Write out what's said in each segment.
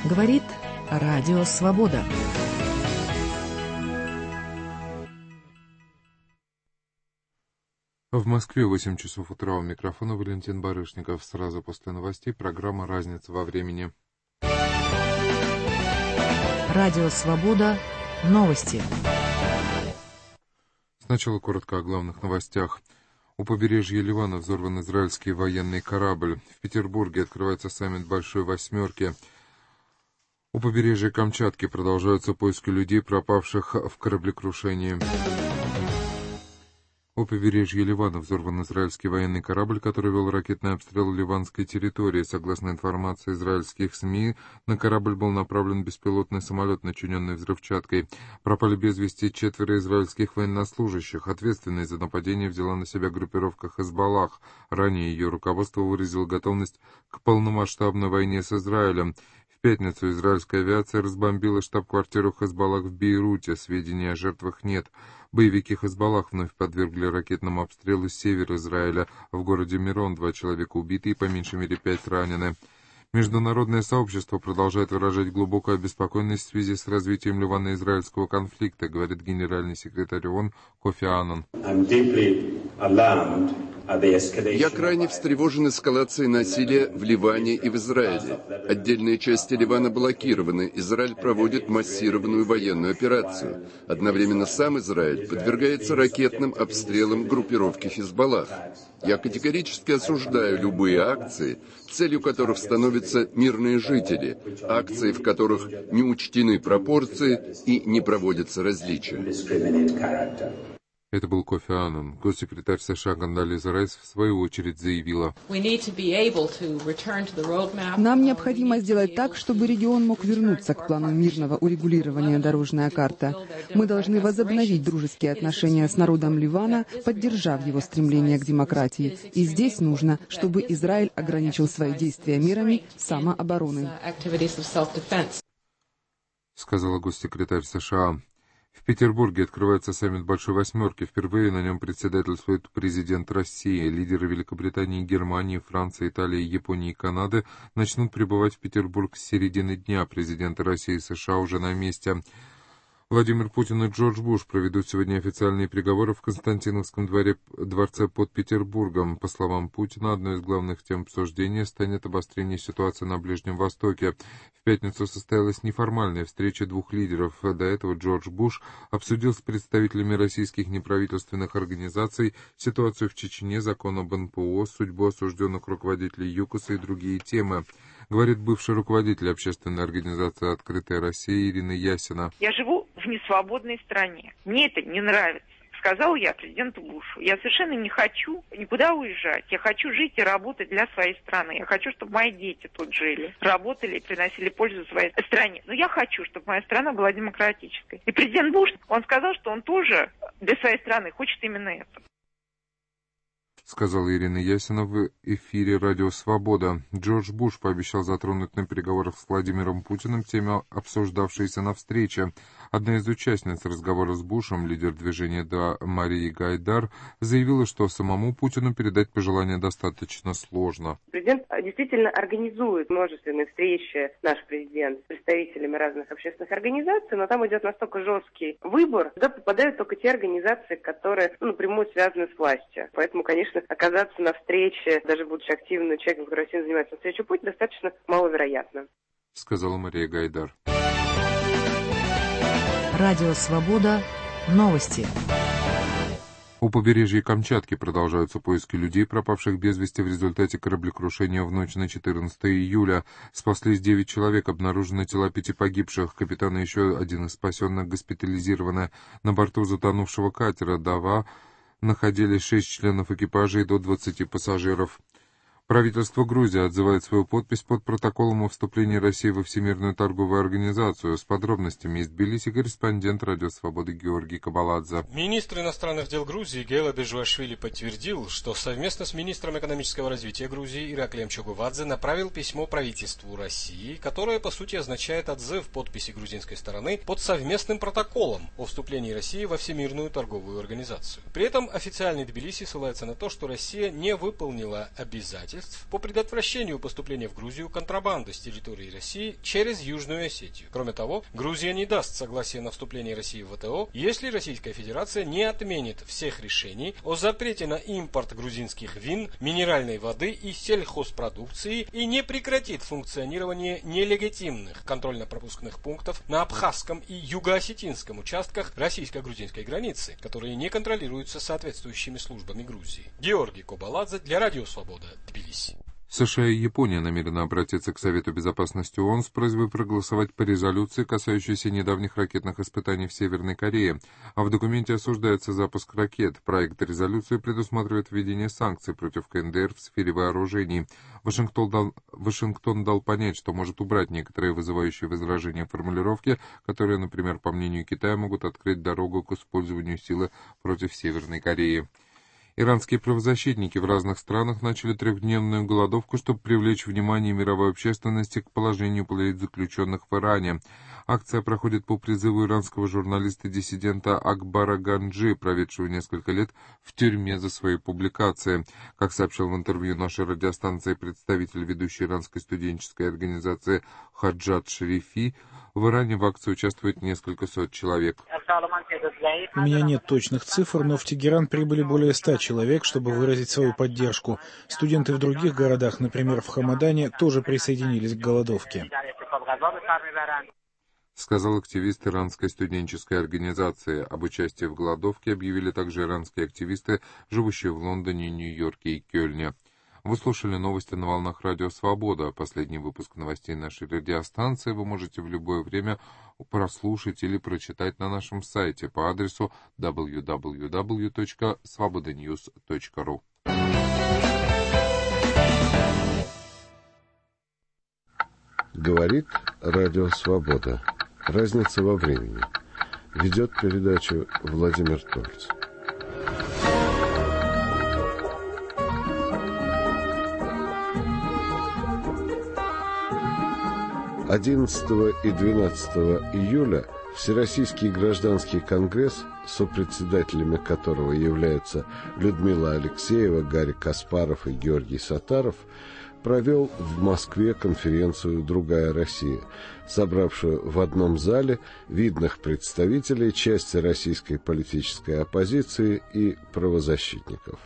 Говорит Радио Свобода. В Москве 8 часов утра. У микрофона Валентин Барышников. Сразу после новостей программа «Разница во времени». Радио Свобода. Новости. Сначала коротко о главных новостях. У побережья Ливана взорван израильский военный корабль. В Петербурге открывается саммит Большой Восьмерки. У побережья Камчатки продолжаются поиски людей, пропавших в кораблекрушении. У побережья Ливана взорван израильский военный корабль, который вел ракетный обстрел ливанской территории. Согласно информации израильских СМИ, на корабль был направлен беспилотный самолет, начиненный взрывчаткой. Пропали без вести 4 израильских военнослужащих. Ответственность за нападение взяла на себя группировка Хезболлах. Ранее ее руководство выразило готовность к полномасштабной войне с Израилем. В пятницу израильская авиация разбомбила штаб-квартиру Хезболлах в Бейруте. Сведений о жертвах нет. Боевики Хезболлах вновь подвергли ракетному обстрелу север Израиля. В городе Мирон 2 человека убиты и по меньшей мере 5 ранены. Международное сообщество продолжает выражать глубокую обеспокоенность в связи с развитием ливано-израильского конфликта, говорит генеральный секретарь ООН Кофи Аннан. Я крайне встревожен эскалацией насилия в Ливане и в Израиле. Отдельные части Ливана блокированы. Израиль проводит массированную военную операцию. Одновременно сам Израиль подвергается ракетным обстрелам группировки Хезболлах. Я категорически осуждаю любые акции, целью которых становятся мирные жители, акции, в которых не учтены пропорции и не проводятся различия. Это был Кофи Аннан. Госсекретарь США Кондолиза Райс в свою очередь заявила: нам необходимо сделать так, чтобы регион мог вернуться к плану мирного урегулирования «Дорожная карта». Мы должны возобновить дружеские отношения с народом Ливана, поддержав его стремление к демократии. И здесь нужно, чтобы Израиль ограничил свои действия мерами самообороны, сказала госсекретарь США. В Петербурге открывается саммит Большой Восьмерки. Впервые на нем председательствует президент России. Лидеры Великобритании, Германии, Франции, Италии, Японии и Канады начнут прибывать в Петербург с середины дня. Президенты России и США уже на месте. Владимир Путин и Джордж Буш проведут сегодня официальные переговоры в Константиновском дворце под Петербургом. По словам Путина, одной из главных тем обсуждения станет обострение ситуации на Ближнем Востоке. В пятницу состоялась неформальная встреча 2 лидеров. До этого Джордж Буш обсудил с представителями российских неправительственных организаций ситуацию в Чечне, закон об НПО, судьбу осужденных руководителей ЮКОСа и другие темы. Говорит бывший руководитель общественной организации «Открытая Россия» Ирина Ясина. Я живу в несвободной стране. Мне это не нравится. Сказал я президенту Бушу. Я совершенно не хочу никуда уезжать. Я хочу жить и работать для своей страны. Я хочу, чтобы мои дети тут жили, работали и приносили пользу своей стране. Но я хочу, чтобы моя страна была демократической. И президент Буш, он сказал, что он тоже для своей страны хочет именно это. Сказала Ирина Ясина в эфире «Радио Свобода». Джордж Буш пообещал затронуть на переговорах с Владимиром Путиным темы, обсуждавшиеся на встрече. Одна из участниц разговора с Бушем, лидер движения «Да» Мария Гайдар, заявила, что самому Путину передать пожелания достаточно сложно. Президент действительно организует множественные встречи, наш президент, с представителями разных общественных организаций, но там идет настолько жесткий выбор, туда попадают только те организации, которые напрямую связаны с властью. Поэтому, конечно, оказаться на встрече, даже будучи активным человеком, который активно занимается навстречу Путину, достаточно маловероятно, сказала Мария Гайдар. Радио Свобода. Новости. У побережья Камчатки продолжаются поиски людей, пропавших без вести в результате кораблекрушения в ночь на 14 июля. Спаслись 9 человек, обнаружены тела 5 погибших. Капитан и еще один из спасенных госпитализированы. На борту затонувшего катера «Дава» находились 6 членов экипажа и до 20 пассажиров. Правительство Грузии отзывает свою подпись под протоколом о вступлении России во Всемирную торговую организацию. С подробностями из Тбилиси корреспондент Радио Свободы Георгий Кабаладзе. Министр иностранных дел Грузии Гела Бежуашвили подтвердил, что совместно с министром экономического развития Грузии Ираклием Чогувадзе направил письмо правительству России, которое по сути означает отзыв подписи грузинской стороны под совместным протоколом о вступлении России во Всемирную торговую организацию. При этом официальный Тбилиси ссылается на то, что Россия не выполнила обязательства обязательств по предотвращению поступления в Грузию контрабанды с территории России через Южную Осетию. Кроме того, Грузия не даст согласия на вступление России в ВТО, если Российская Федерация не отменит всех решений о запрете на импорт грузинских вин, минеральной воды и сельхозпродукции и не прекратит функционирование нелегитимных контрольно-пропускных пунктов на абхазском и юго-осетинском участках российско-грузинской границы, которые не контролируются соответствующими службами Грузии. Георгий Кобаладзе для Радио Свобода, Тбилиси. США и Япония намерены обратиться к Совету Безопасности ООН с просьбой проголосовать по резолюции, касающейся недавних ракетных испытаний в Северной Корее. А в документе осуждается запуск ракет. Проект резолюции предусматривает введение санкций против КНДР в сфере вооружений. Вашингтон дал понять, что может убрать некоторые вызывающие возражения формулировки, которые, например, по мнению Китая, могут открыть дорогу к использованию силы против Северной Кореи. Иранские правозащитники в разных странах начали 3-дневную голодовку, чтобы привлечь внимание мировой общественности к положению политзаключенных в Иране. Акция проходит по призыву иранского журналиста-диссидента Акбара Ганджи, проведшего несколько лет в тюрьме за свои публикации. Как сообщил в интервью нашей радиостанции представитель ведущей иранской студенческой организации Хаджат Шарифи, в Иране в акции участвует несколько сот человек. У меня нет точных цифр, но в Тегеран прибыли более 100 человек, чтобы выразить свою поддержку. Студенты в других городах, например, в Хамадане, тоже присоединились к голодовке. Сказал активист иранской студенческой организации. Об участии в голодовке объявили также иранские активисты, живущие в Лондоне, Нью-Йорке и Кёльне. Вы слушали новости на волнах Радио Свобода. Последний выпуск новостей нашей радиостанции вы можете в любое время прослушать или прочитать на нашем сайте по адресу www.svobodanews.ru. Говорит Радио Свобода. Разница во времени. Ведет передачу Владимир Тольц. 11 и 12 июля Всероссийский гражданский конгресс, сопредседателями которого являются Людмила Алексеева, Гарри Каспаров и Георгий Саттаров, провел в Москве конференцию «Другая Россия», собравшую в одном зале видных представителей части российской политической оппозиции и правозащитников.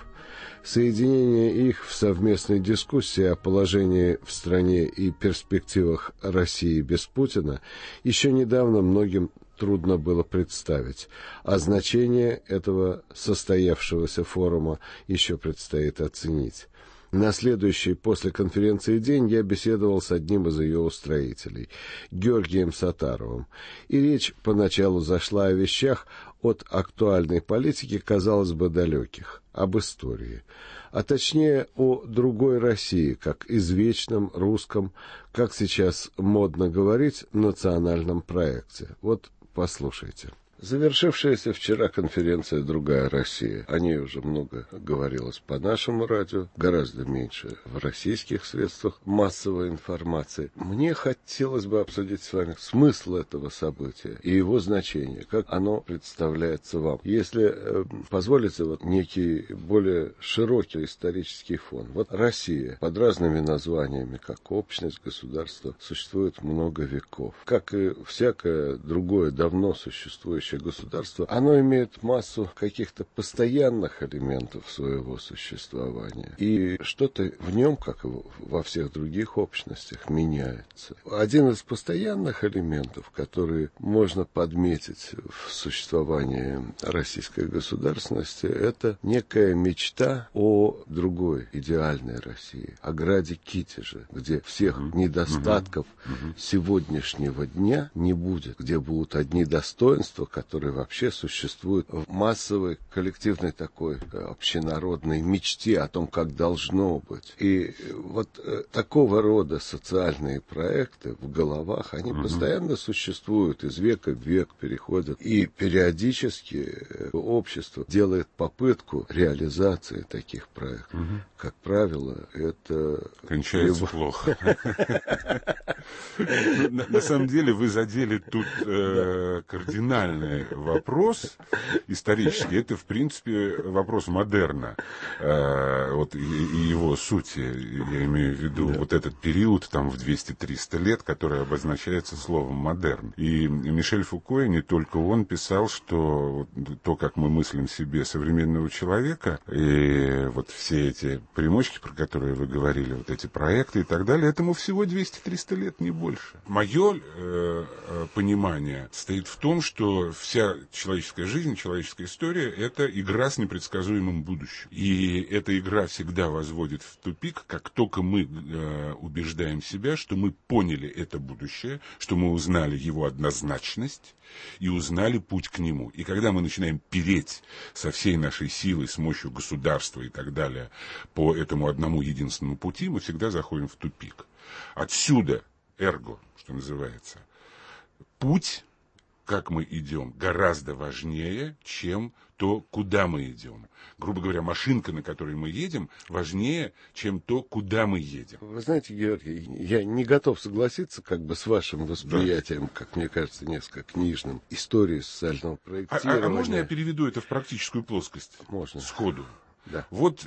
Соединение их в совместной дискуссии о положении в стране и перспективах России без Путина еще недавно многим трудно было представить, а значение этого состоявшегося форума еще предстоит оценить. На следующий после конференции день я беседовал с одним из ее устроителей, Георгием Саттаровым, и речь поначалу зашла о вещах от актуальной политики, казалось бы, далеких, об истории, а точнее о другой России, как извечном русском, как сейчас модно говорить, национальном проекте. Вот послушайте. Завершившаяся вчера конференция «Другая Россия». О ней уже много говорилось по нашему радио, гораздо меньше в российских средствах массовой информации. Мне хотелось бы обсудить с вами смысл этого события и его значение, как оно представляется вам. Если позволите, вот некий более широкий исторический фон. Вот Россия под разными названиями, как общность, государство, существует много веков. Как и всякое другое давно существующее государство, оно имеет массу каких-то постоянных элементов своего существования. И что-то в нем, как и во всех других общностях, меняется. Один из постоянных элементов, которые можно подметить в существовании российской государственности, это некая мечта о другой идеальной России, о граде Китеже, где всех недостатков сегодняшнего дня не будет, где будут одни достоинства, которые вообще существуют в массовой, коллективной такой общенародной мечте о том, как должно быть. И вот такого рода социальные проекты в головах, они постоянно существуют, из века в век переходят. И периодически общество делает попытку реализации таких проектов. Как правило, это... кончается плохо. На самом деле вы задели тут кардинальный главный вопрос исторический, это, в принципе, вопрос модерна, вот, и его сути. Я имею в виду вот этот период, там, в 200-300 лет, который обозначается словом «модерн». И Мишель Фуко, и не только он, писал, что то, как мы мыслим себе современного человека, и вот все эти примочки, про которые вы говорили, вот эти проекты и так далее, этому всего 200-300 лет, не больше. Мое понимание стоит в том, что вся человеческая жизнь, человеческая история — это игра с непредсказуемым будущим. И эта игра всегда возводит в тупик, как только мы убеждаем себя, что мы поняли это будущее, что мы узнали его однозначность и узнали путь к нему. И когда мы начинаем переть со всей нашей силой, с мощью государства и так далее по этому одному единственному пути, мы всегда заходим в тупик. Отсюда эрго, что называется. Путь, как мы идем, гораздо важнее, чем то, куда мы идем. Грубо говоря, машинка, на которой мы едем, важнее, чем то, куда мы едем. Вы знаете, Георгий, я не готов согласиться как бы с вашим восприятием, как мне кажется, несколько книжным, истории социального проектирования. А можно я переведу это в практическую плоскость? Можно. Сходу. Да. Вот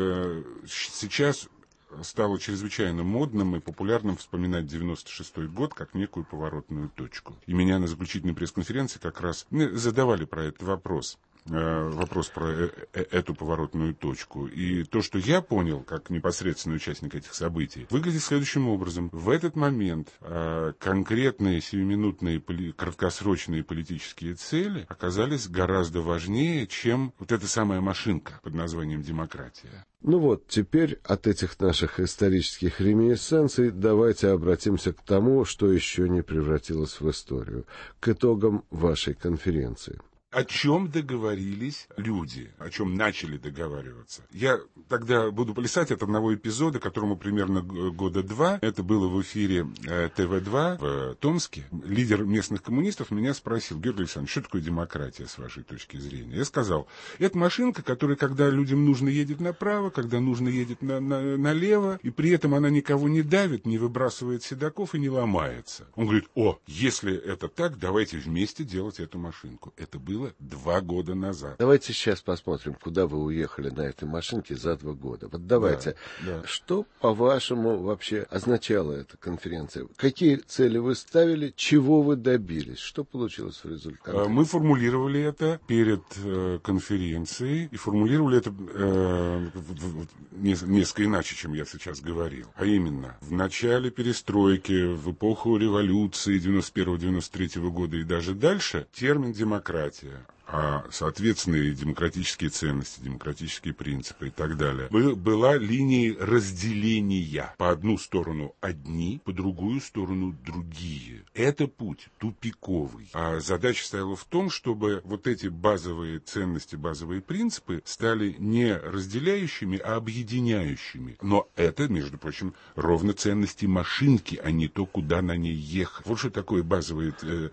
сейчас стало чрезвычайно модным и популярным вспоминать 96-й год как некую поворотную точку. И меня на заключительной пресс-конференции как раз задавали про этот вопрос про эту поворотную точку. И то, что я понял, как непосредственный участник этих событий, выглядит следующим образом. В этот момент конкретные сиюминутные, краткосрочные политические цели оказались гораздо важнее, чем вот эта самая машинка под названием демократия. Ну вот, теперь от этих наших исторических реминисценций давайте обратимся к тому, что еще не превратилось в историю, к итогам вашей конференции. О чем договорились люди, о чем начали договариваться. Я тогда буду плясать от одного эпизода, которому примерно года 2. Это было в эфире ТВ-2 в Томске. Лидер местных коммунистов меня спросил: Георгий Александрович, что такое демократия с вашей точки зрения? Я сказал: это машинка, которая, когда людям нужно, едет направо, когда нужно, едет налево, и при этом она никого не давит, не выбрасывает седаков и не ломается. Он говорит: о, если это так, давайте вместе делать эту машинку. Это было 2 года назад. Давайте сейчас посмотрим, куда вы уехали на этой машинке за 2 года. Вот давайте. Да. Что, по-вашему, вообще означала эта конференция? Какие цели вы ставили? Чего вы добились? Что получилось в результате? Мы формулировали это перед конференцией. И формулировали это несколько иначе, чем я сейчас говорил. А именно, в начале перестройки, в эпоху революции 91-93 года и даже дальше, термин «демократия», а соответственно и демократические ценности, демократические принципы и так далее, была линией разделения. По одну сторону одни, по другую сторону другие. Это путь тупиковый. А задача стояла в том, чтобы вот эти базовые ценности, базовые принципы стали не разделяющими, а объединяющими. Но это, между прочим, ровно ценности машинки, а не то, куда на ней ехать. Вот что такое базовые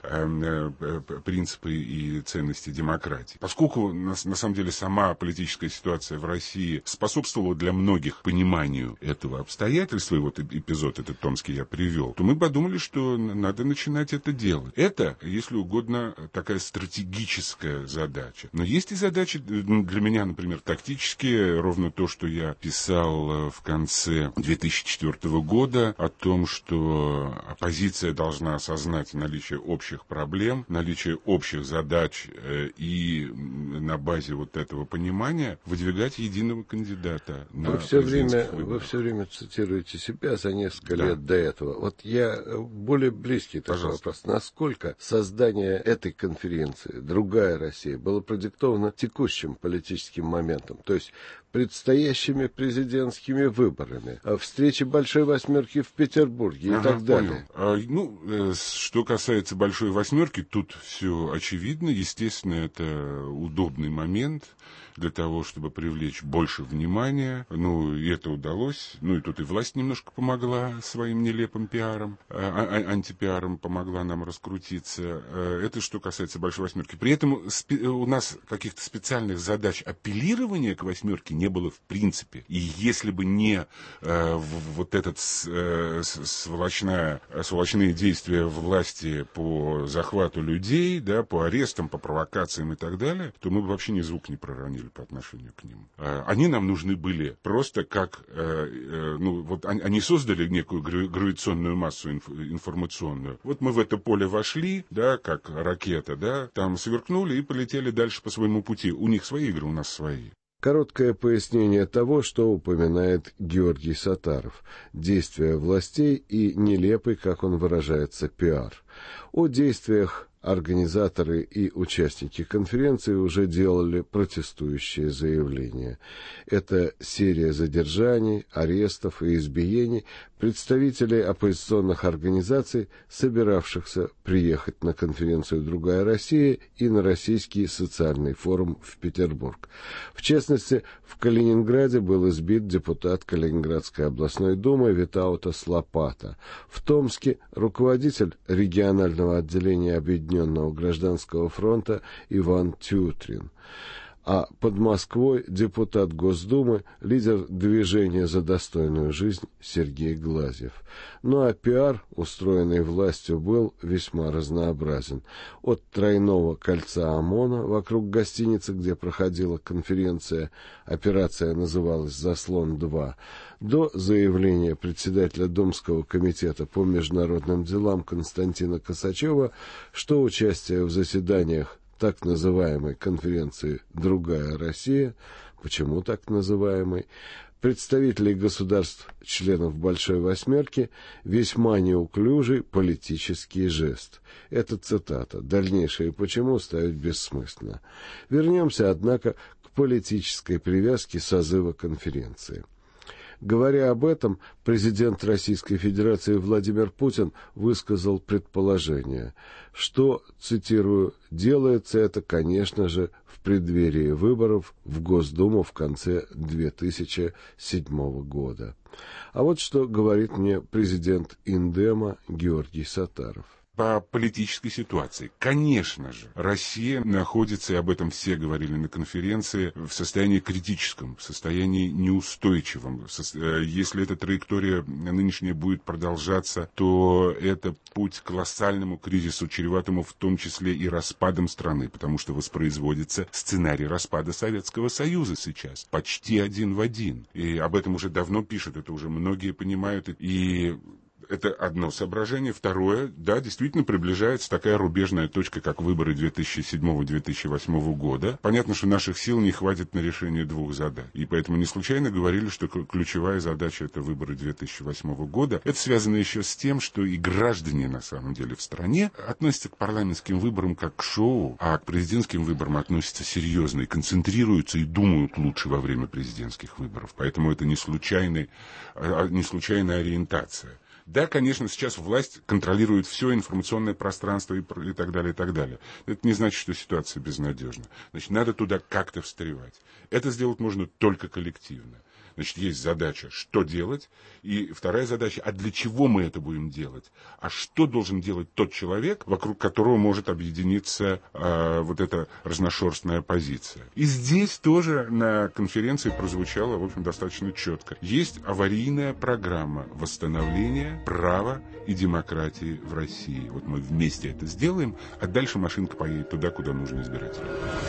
принципы и ценности демократии. Поскольку, на самом деле, сама политическая ситуация в России способствовала для многих пониманию этого обстоятельства, и вот эпизод этот томский я привел, то мы подумали, что надо начинать это делать. Это, если угодно, такая стратегическая задача. Но есть и задачи для меня, например, тактические, ровно то, что я писал в конце 2004 года о том, что оппозиция должна осознать наличие общих проблем, наличие общих задач и на базе вот этого понимания выдвигать единого кандидата на президентских выборах. Вы все время цитируете себя за несколько лет до этого. Вот я более близкий такой вопрос. Насколько создание этой конференции «Другая Россия» было продиктовано текущим политическим моментом? То есть предстоящими президентскими выборами, встречи Большой Восьмерки в Петербурге и так далее. Что касается Большой Восьмерки, тут все очевидно. Естественно, это удобный момент для того, чтобы привлечь больше внимания. Ну, и это удалось. Ну, и тут и власть немножко помогла своим нелепым пиаром, антипиаром помогла нам раскрутиться. Это что касается большой восьмерки. При этом у нас каких-то специальных задач апеллирования к восьмерке не было в принципе. И если бы не вот этот сволочные действия власти по захвату людей, да, по арестам, по провокациям и так далее, то мы бы вообще ни звук не проронили по отношению к ним. Они нам нужны были просто как... ну, вот они создали некую гравитационную массу информационную. Вот мы в это поле вошли, да, как ракета, да, там сверкнули и полетели дальше по своему пути. У них свои игры, у нас свои. Короткое пояснение того, что упоминает Георгий Саттаров. Действия властей и нелепый, как он выражается, пиар. О действиях организаторы и участники конференции уже делали протестующие заявления. Это серия задержаний, арестов и избиений представителей оппозиционных организаций, собиравшихся приехать на конференцию «Другая Россия» и на Российский социальный форум в Петербург. В частности, в Калининграде был избит депутат Калининградской областной думы Витаутас Лопата. В Томске руководитель регионального отделения Объединенного гражданского фронта Иван Тютрин. А под Москвой депутат Госдумы, лидер движения за достойную жизнь Сергей Глазьев. Ну а пиар, устроенный властью, был весьма разнообразен. От тройного кольца ОМОНа вокруг гостиницы, где проходила конференция, операция называлась «Заслон-2», до заявления председателя Думского комитета по международным делам Константина Косачева, что участие в заседаниях так называемой конференции «Другая Россия», почему так называемой, представителей государств, членов Большой Восьмерки, весьма неуклюжий политический жест. Это цитата. Дальнейшее почему ставить бессмысленно. Вернемся, однако, к политической привязке созыва конференции. Говоря об этом, президент Российской Федерации Владимир Путин высказал предположение, что, цитирую, «делается это, конечно же, в преддверии выборов в Госдуму в конце 2007 года». А вот что говорит мне президент Индема Георгий Саттаров. По политической ситуации. Конечно же, Россия находится, и об этом все говорили на конференции, в состоянии критическом, в состоянии неустойчивом. Если эта траектория нынешняя будет продолжаться, то это путь к колоссальному кризису, чреватому в том числе и распадом страны, потому что воспроизводится сценарий распада Советского Союза сейчас, почти один в один. И об этом уже давно пишут, это уже многие понимают, и это одно соображение. Второе, да, действительно приближается такая рубежная точка, как выборы 2007-2008 года. Понятно, что наших сил не хватит на решение двух задач. И поэтому не случайно говорили, что ключевая задача — это выборы 2008 года. Это связано еще с тем, что и граждане, на самом деле, в стране относятся к парламентским выборам как к шоу, а к президентским выборам относятся серьезно и концентрируются и думают лучше во время президентских выборов. Поэтому это не случайная ориентация. Да, конечно, сейчас власть контролирует все информационное пространство и так далее, и так далее. Это не значит, что ситуация безнадежна. Значит, надо туда как-то встревать. Это сделать можно только коллективно. Значит, есть задача, что делать, и вторая задача, а для чего мы это будем делать? А что должен делать тот человек, вокруг которого может объединиться вот эта разношерстная позиция? И здесь тоже на конференции прозвучало, в общем, достаточно четко. Есть аварийная программа восстановления права и демократии в России. Вот мы вместе это сделаем, а дальше машинка поедет туда, куда нужно избирателям.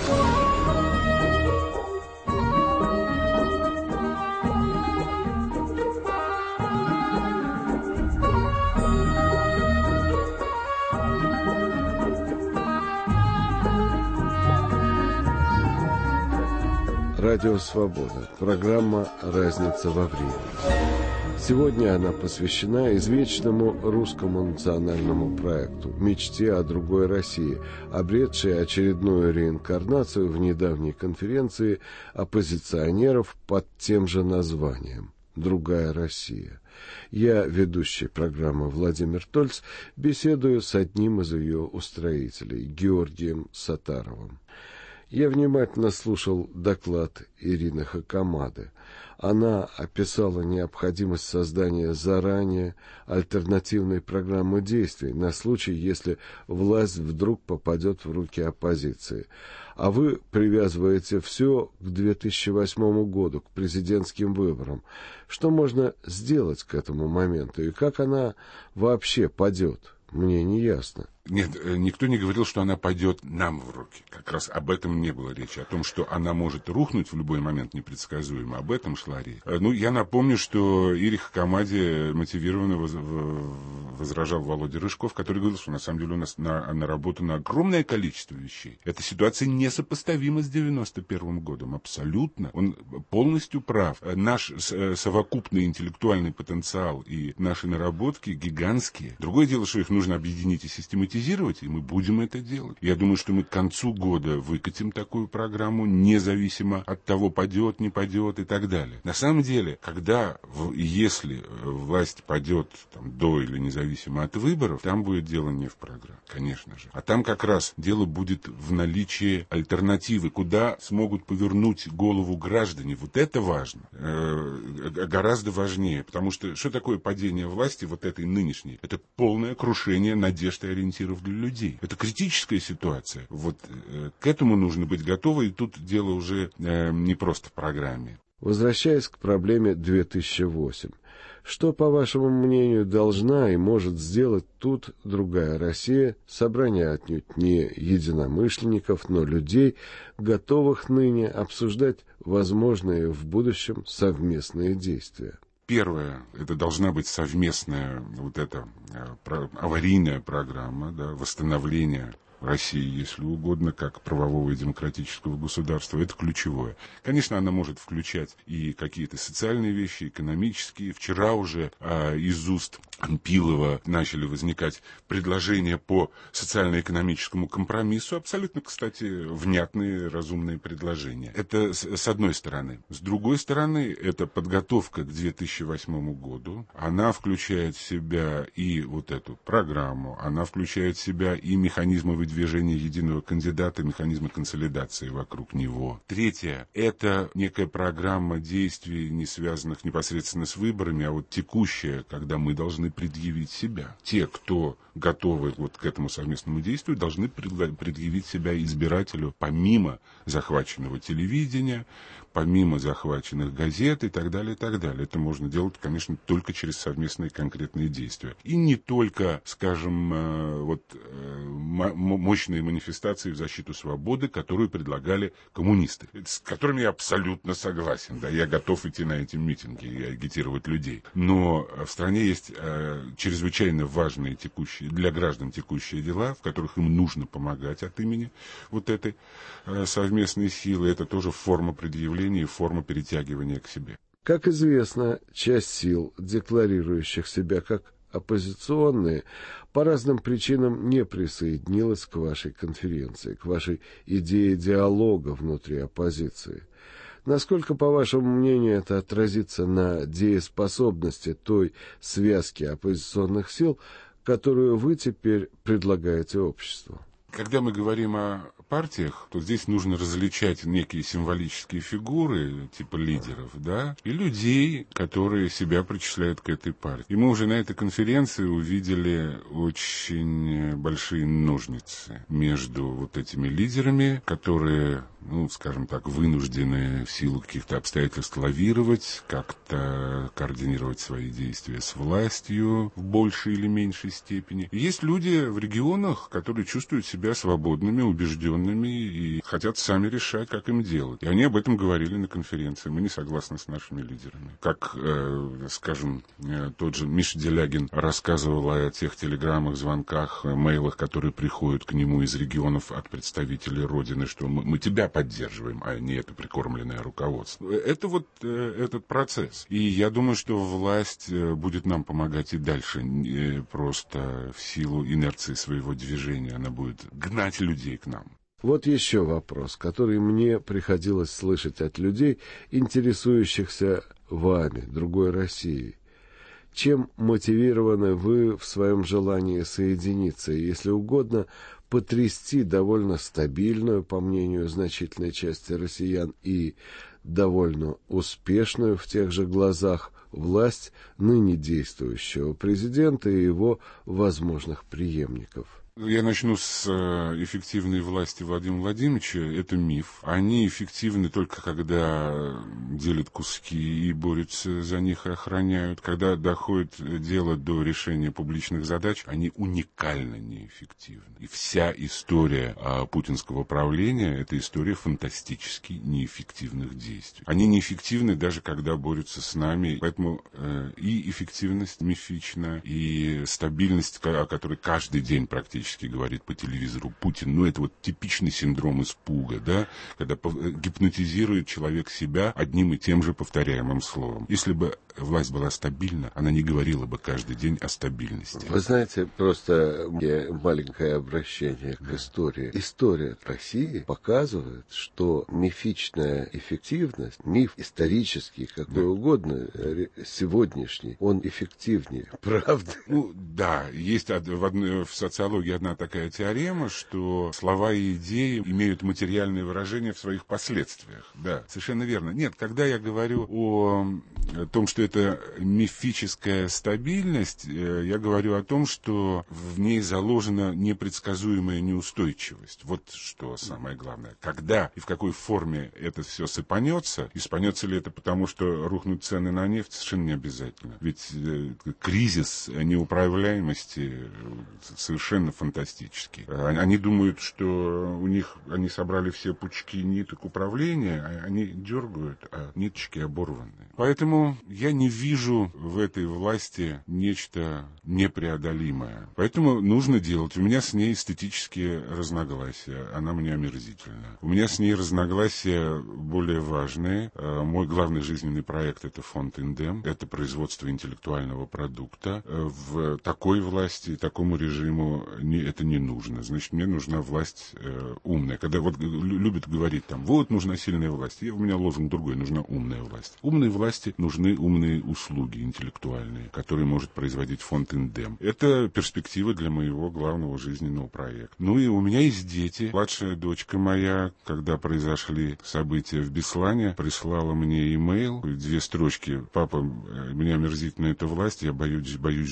Радио «Свобода». Программа «Разница во времени». Сегодня она посвящена извечному русскому национальному проекту, мечте о другой России, обретшей очередную реинкарнацию в недавней конференции оппозиционеров под тем же названием «Другая Россия». Я, ведущий программы Владимир Тольц, беседую с одним из ее устроителей, Георгием Саттаровым. Я внимательно слушал доклад Ирины Хакамады. Она описала необходимость создания заранее альтернативной программы действий на случай, если власть вдруг попадет в руки оппозиции. А вы привязываете все к 2008 году, к президентским выборам. Что можно сделать к этому моменту и как она вообще падет? Мне не ясно. Нет, никто не говорил, что она пойдет нам в руки. Как раз об этом не было речи. О том, что она может рухнуть в любой момент непредсказуемо, об этом шла речь. Я напомню, что Ире Хакамаде мотивированно возражал Володя Рыжков, который говорил, что на самом деле у нас наработано огромное количество вещей. Эта ситуация несопоставима с 91 годом. Абсолютно. Он полностью прав. Наш совокупный интеллектуальный потенциал и наши наработки гигантские. Другое дело, что их нужно объединить и систематизировать, и мы будем это делать. Я думаю, что мы к концу года выкатим такую программу, независимо от того, падет, не падет и так далее. На самом деле, если власть падет до или независимо от выборов, там будет дело не в программе, конечно же. А там как раз дело будет в наличии альтернативы, куда смогут повернуть голову граждане. Вот это важно. Гораздо важнее. Потому что такое падение власти, вот этой нынешней? Это полное крушение надежд и ориентиров для людей. Это критическая ситуация. Вот к этому нужно быть готовы, и тут дело уже не просто в программе. Возвращаясь к проблеме 2008. Что, по вашему мнению, должна и может сделать тут другая Россия, собрание отнюдь не единомышленников, но людей, готовых ныне обсуждать возможные в будущем совместные действия? Первое, это должна быть совместная аварийная программа, восстановления России, если угодно, как правового и демократического государства. Это ключевое. Конечно, она может включать и какие-то социальные вещи, экономические. Вчера уже из уст Анпилова начали возникать предложения по социально-экономическому компромиссу. Абсолютно, кстати, внятные, разумные предложения. Это с одной стороны. С другой стороны, это подготовка к 2008 году. Она включает в себя и вот эту программу, она включает в себя и механизмы выдвижения единого кандидата, механизмы консолидации вокруг него. Третье, это некая программа действий, не связанных непосредственно с выборами, а вот текущая, когда мы должны предъявить себя. Те, кто готовы к этому совместному действию, должны предъявить себя избирателю помимо захваченного телевидения, помимо захваченных газет и так далее, и так далее. Это можно делать, конечно, только через совместные конкретные действия. И не только, скажем, мощные манифестации в защиту свободы, которую предлагали коммунисты, с которыми я абсолютно согласен. Да, я готов идти на эти митинги и агитировать людей. Но в стране есть чрезвычайно важные для граждан текущие дела, в которых им нужно помогать от имени вот этой совместной силы. Это тоже форма предъявления и форма перетягивания к себе. Как известно, часть сил, декларирующих себя как оппозиционные, по разным причинам не присоединилась к вашей конференции, к вашей идее диалога внутри оппозиции. Насколько, по вашему мнению, это отразится на дееспособности той связки оппозиционных сил, которую вы теперь предлагаете обществу? Когда мы говорим о партиях, то здесь нужно различать некие символические фигуры, типа лидеров, и людей, которые себя причисляют к этой партии. И мы уже на этой конференции увидели очень большие ножницы между вот этими лидерами, которые, скажем так, вынуждены в силу каких-то обстоятельств лавировать, как-то координировать свои действия с властью в большей или меньшей степени. И есть люди в регионах, которые чувствуют себя свободными, убежденными и хотят сами решать, как им делать. И они об этом говорили на конференции. Мы не согласны с нашими лидерами. Как, скажем, тот же Миша Делягин рассказывал о тех телеграммах, звонках, мейлах, которые приходят к нему из регионов от представителей Родины, что мы тебя поддерживаем, а не это прикормленное руководство. Это этот процесс. И я думаю, что власть будет нам помогать и дальше. Просто в силу инерции своего движения она будет гнать людей к нам. Вот еще вопрос, который мне приходилось слышать от людей, интересующихся вами, другой Россией. Чем мотивированы вы в своем желании соединиться, и, если угодно, потрясти довольно стабильную, по мнению значительной части россиян, и довольно успешную в тех же глазах власть ныне действующего президента и его возможных преемников? Я начну с эффективной власти Владимира Владимировича. Это миф. Они эффективны только когда делят куски и борются за них и охраняют. Когда доходит дело до решения публичных задач, они уникально неэффективны. И вся история путинского правления – это история фантастически неэффективных действий. Они неэффективны даже когда борются с нами. Поэтому и эффективность мифична, и стабильность, о которой каждый день практически говорит по телевизору Путин, это вот типичный синдром испуга, да, когда гипнотизирует человек себя одним и тем же повторяемым словом. Если бы власть была стабильна, она не говорила бы каждый день о стабильности. Вы знаете, просто маленькое обращение к истории. История России показывает, что мифичная эффективность, миф исторический, какой угодно, сегодняшний, он эффективнее. Правда? Да, есть в социологии одна такая теорема, что слова и идеи имеют материальное выражение в своих последствиях. Да, совершенно верно. Нет, когда я говорю о том, что это мифическая стабильность, я говорю о том, что в ней заложена непредсказуемая неустойчивость. Вот что самое главное. Когда и в какой форме это все сыпанется, и сыпанется ли это потому, что рухнут цены на нефть, совершенно не обязательно. Ведь кризис неуправляемости совершенно фантастический. Они думают, что они собрали все пучки ниток управления, а они дергают, а ниточки оборванные. Поэтому я не вижу в этой власти нечто непреодолимое. Поэтому нужно делать. У меня с ней эстетические разногласия. Она мне омерзительна. У меня с ней разногласия более важные. Мой главный жизненный проект — это фонд «Индем». Это производство интеллектуального продукта. В такой власти, такому режиму это не нужно. Значит, мне нужна власть умная. Когда вот любят говорить нужна сильная власть. У меня лозунг другой. Нужна умная власть. Умной власти нужны умные услуги интеллектуальные, которые может производить фонд «Индем». Это перспектива для моего главного жизненного проекта. И у меня есть дети. Младшая дочка моя, когда произошли события в Беслане, прислала мне имейл, 2 строчки: «Папа, меня омерзительна эта власть, я боюсь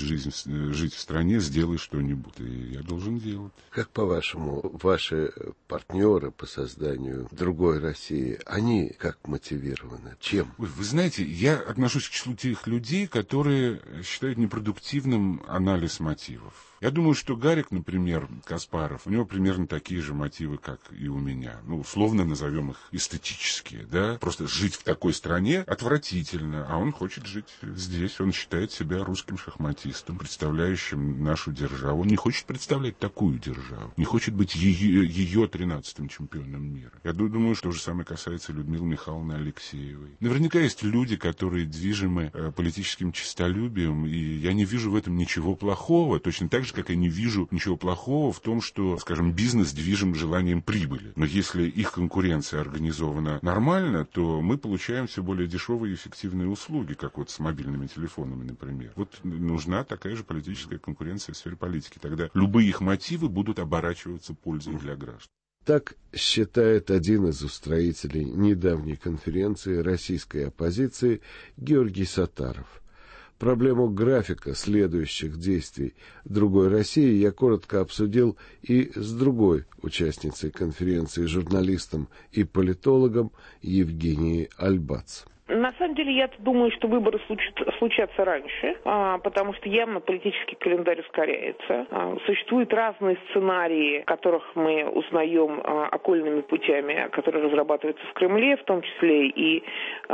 жить в стране, сделай что-нибудь». И я должен делать. Как, по-вашему, ваши партнеры по созданию другой России, они как мотивированы? Чем? Вы знаете, я отношусь к числу тех людей, которые считают непродуктивным анализ мотивов. Я думаю, что Гарик, например, Каспаров, у него примерно такие же мотивы, как и у меня. Условно назовем их эстетические, да. Просто жить в такой стране отвратительно, а он хочет жить здесь. Он считает себя русским шахматистом, представляющим нашу державу. Он не хочет представлять такую державу, не хочет быть ее 13-м чемпионом мира. Я думаю, что то же самое касается Людмилы Михайловны Алексеевой. Наверняка есть люди, которые движимы политическим честолюбием, и я не вижу в этом ничего плохого, точно так же, как я не вижу ничего плохого в том, что, скажем, бизнес движим желанием прибыли. Но если их конкуренция организована нормально, то мы получаем все более дешевые и эффективные услуги, как вот с мобильными телефонами, например. Вот нужна такая же политическая конкуренция в сфере политики. Тогда любые их мотивы будут оборачиваться пользой для граждан. Так считает один из устроителей недавней конференции российской оппозиции Георгий Саттаров. Проблему графика следующих действий другой России я коротко обсудил и с другой участницей конференции, журналистом и политологом Евгенией Альбац. На самом деле, я думаю, что выборы случатся раньше, потому что явно политический календарь ускоряется. Существуют разные сценарии, которых мы узнаем окольными путями, которые разрабатываются в Кремле, в том числе и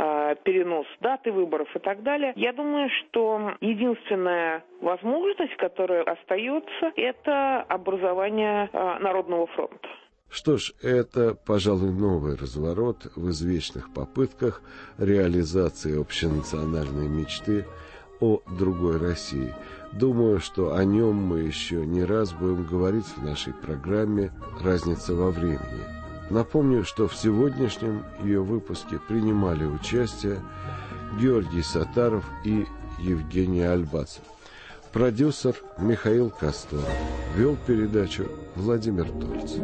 перенос даты выборов и так далее. Я думаю, что единственная возможность, которая остается, это образование Народного фронта. Что ж, это, пожалуй, новый разворот в извечных попытках реализации общенациональной мечты о другой России. Думаю, что о нем мы еще не раз будем говорить в нашей программе «Разница во времени». Напомню, что в сегодняшнем ее выпуске принимали участие Георгий Саттаров и Евгений Альбацев. Продюсер Михаил Косторов. Вел передачу Владимир Тольц.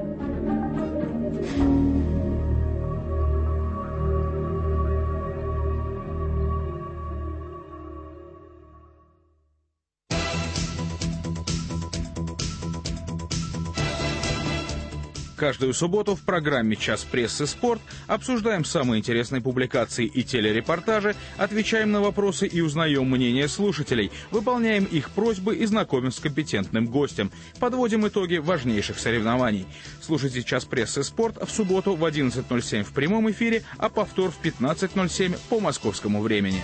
Каждую субботу в программе «Час прессы. Спорт» обсуждаем самые интересные публикации и телерепортажи, отвечаем на вопросы и узнаем мнение слушателей, выполняем их просьбы и знакомим с компетентным гостем, подводим итоги важнейших соревнований. Слушайте «Час прессы. Спорт» в субботу в 11:07 в прямом эфире, а повтор в 15:07 по московскому времени.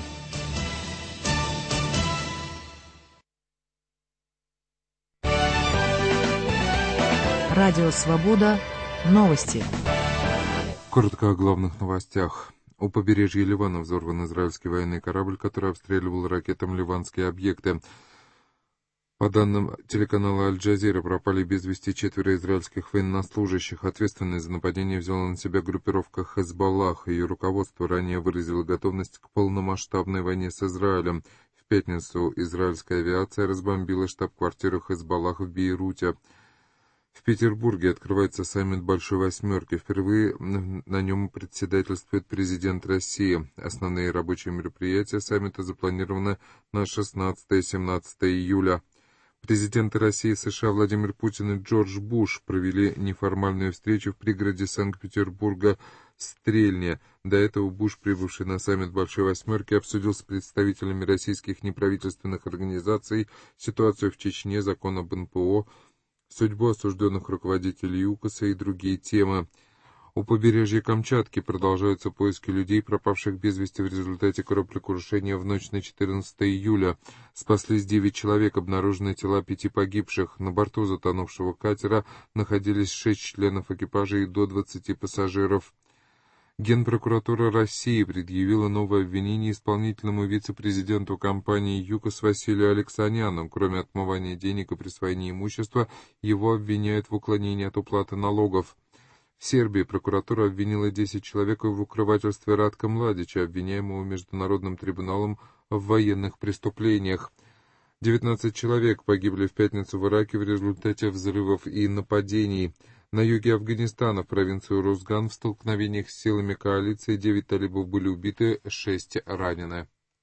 Радио «Свобода». Новости. Коротко о главных новостях. У побережья Ливана взорван израильский военный корабль, который обстреливал ракетами ливанские объекты. По данным телеканала «Аль-Джазира», пропали без вести 4 израильских военнослужащих. Ответственность за нападение взяла на себя группировка «Хезболлах». Ее руководство ранее выразило готовность к полномасштабной войне с Израилем. В пятницу израильская авиация разбомбила штаб-квартиру «Хезболлах» в Бейруте. В Петербурге открывается саммит Большой Восьмерки. Впервые на нем председательствует президент России. Основные рабочие мероприятия саммита запланированы на 16-17 июля. Президенты России, США Владимир Путин и Джордж Буш провели неформальную встречу в пригороде Санкт-Петербурга Стрельне. До этого Буш, прибывший на саммит Большой Восьмерки, обсудил с представителями российских неправительственных организаций ситуацию в Чечне, закон об НПО, судьбу осужденных руководителей ЮКОСа и другие темы. У побережья Камчатки продолжаются поиски людей, пропавших без вести в результате кораблекрушения в ночь на 14 июля. Спаслись 9 человек, обнаружены тела 5 погибших. На борту затонувшего катера находились 6 членов экипажа и до 20 пассажиров. Генпрокуратура России предъявила новое обвинение исполнительному вице-президенту компании ЮКОС Василию Алексаняну. Кроме отмывания денег и присвоения имущества, его обвиняют в уклонении от уплаты налогов. В Сербии прокуратура обвинила 10 человек в укрывательстве Радка Младича, обвиняемого Международным трибуналом в военных преступлениях. 19 человек погибли в пятницу в Ираке в результате взрывов и нападений. На юге Афганистана, в провинцию Рузган, в столкновениях с силами коалиции 9 талибов были убиты, 6 ранены.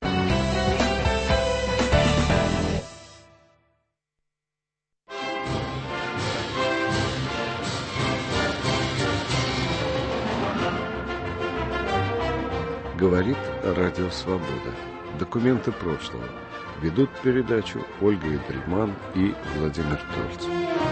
Говорит Радио Свобода. Документы прошлого. Ведут передачу Ольга Ибригман и Владимир Тольц.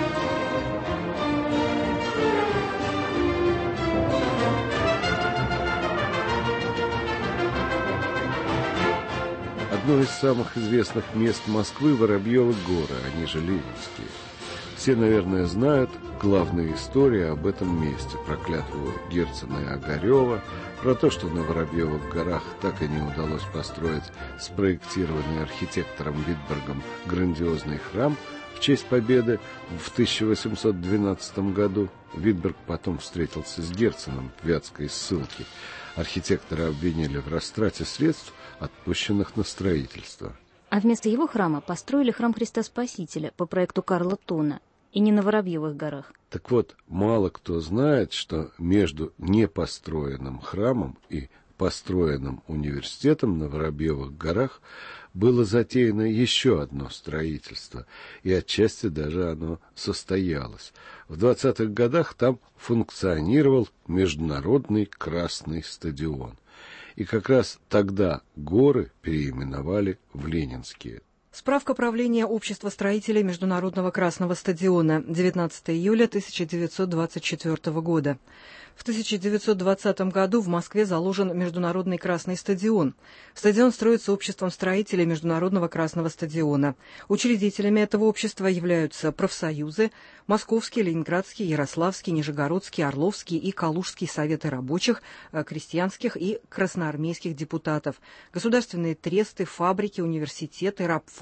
Одно из самых известных мест Москвы — Воробьевы горы, они же Ленинские. Все, наверное, знают главные истории об этом месте, про клятву Герцена и Огарева, про то, что на Воробьевых горах так и не удалось построить спроектированный архитектором Витбергом грандиозный храм в честь победы в 1812 году. Витберг потом встретился с Герценом в Вятской ссылке. Архитектора обвинили в растрате средств, отпущенных на строительство. А вместо его храма построили храм Христа Спасителя по проекту Карла Тона, и не на Воробьевых горах. Так вот, мало кто знает, что между непостроенным храмом и построенным университетом на Воробьевых горах было затеяно еще одно строительство, и отчасти даже оно состоялось. В 20-х годах там функционировал Международный Красный стадион. И как раз тогда горы переименовали в Ленинские. Справка правления Общества строителей Международного Красного стадиона. 19 июля 1924 года. В 1920 году в Москве заложен Международный Красный стадион. Стадион строится Обществом строителей Международного Красного стадиона. Учредителями этого общества являются профсоюзы, Московский, Ленинградский, Ярославский, Нижегородский, Орловский и Калужский советы рабочих, крестьянских и красноармейских депутатов, государственные тресты, фабрики, университеты, рабфак,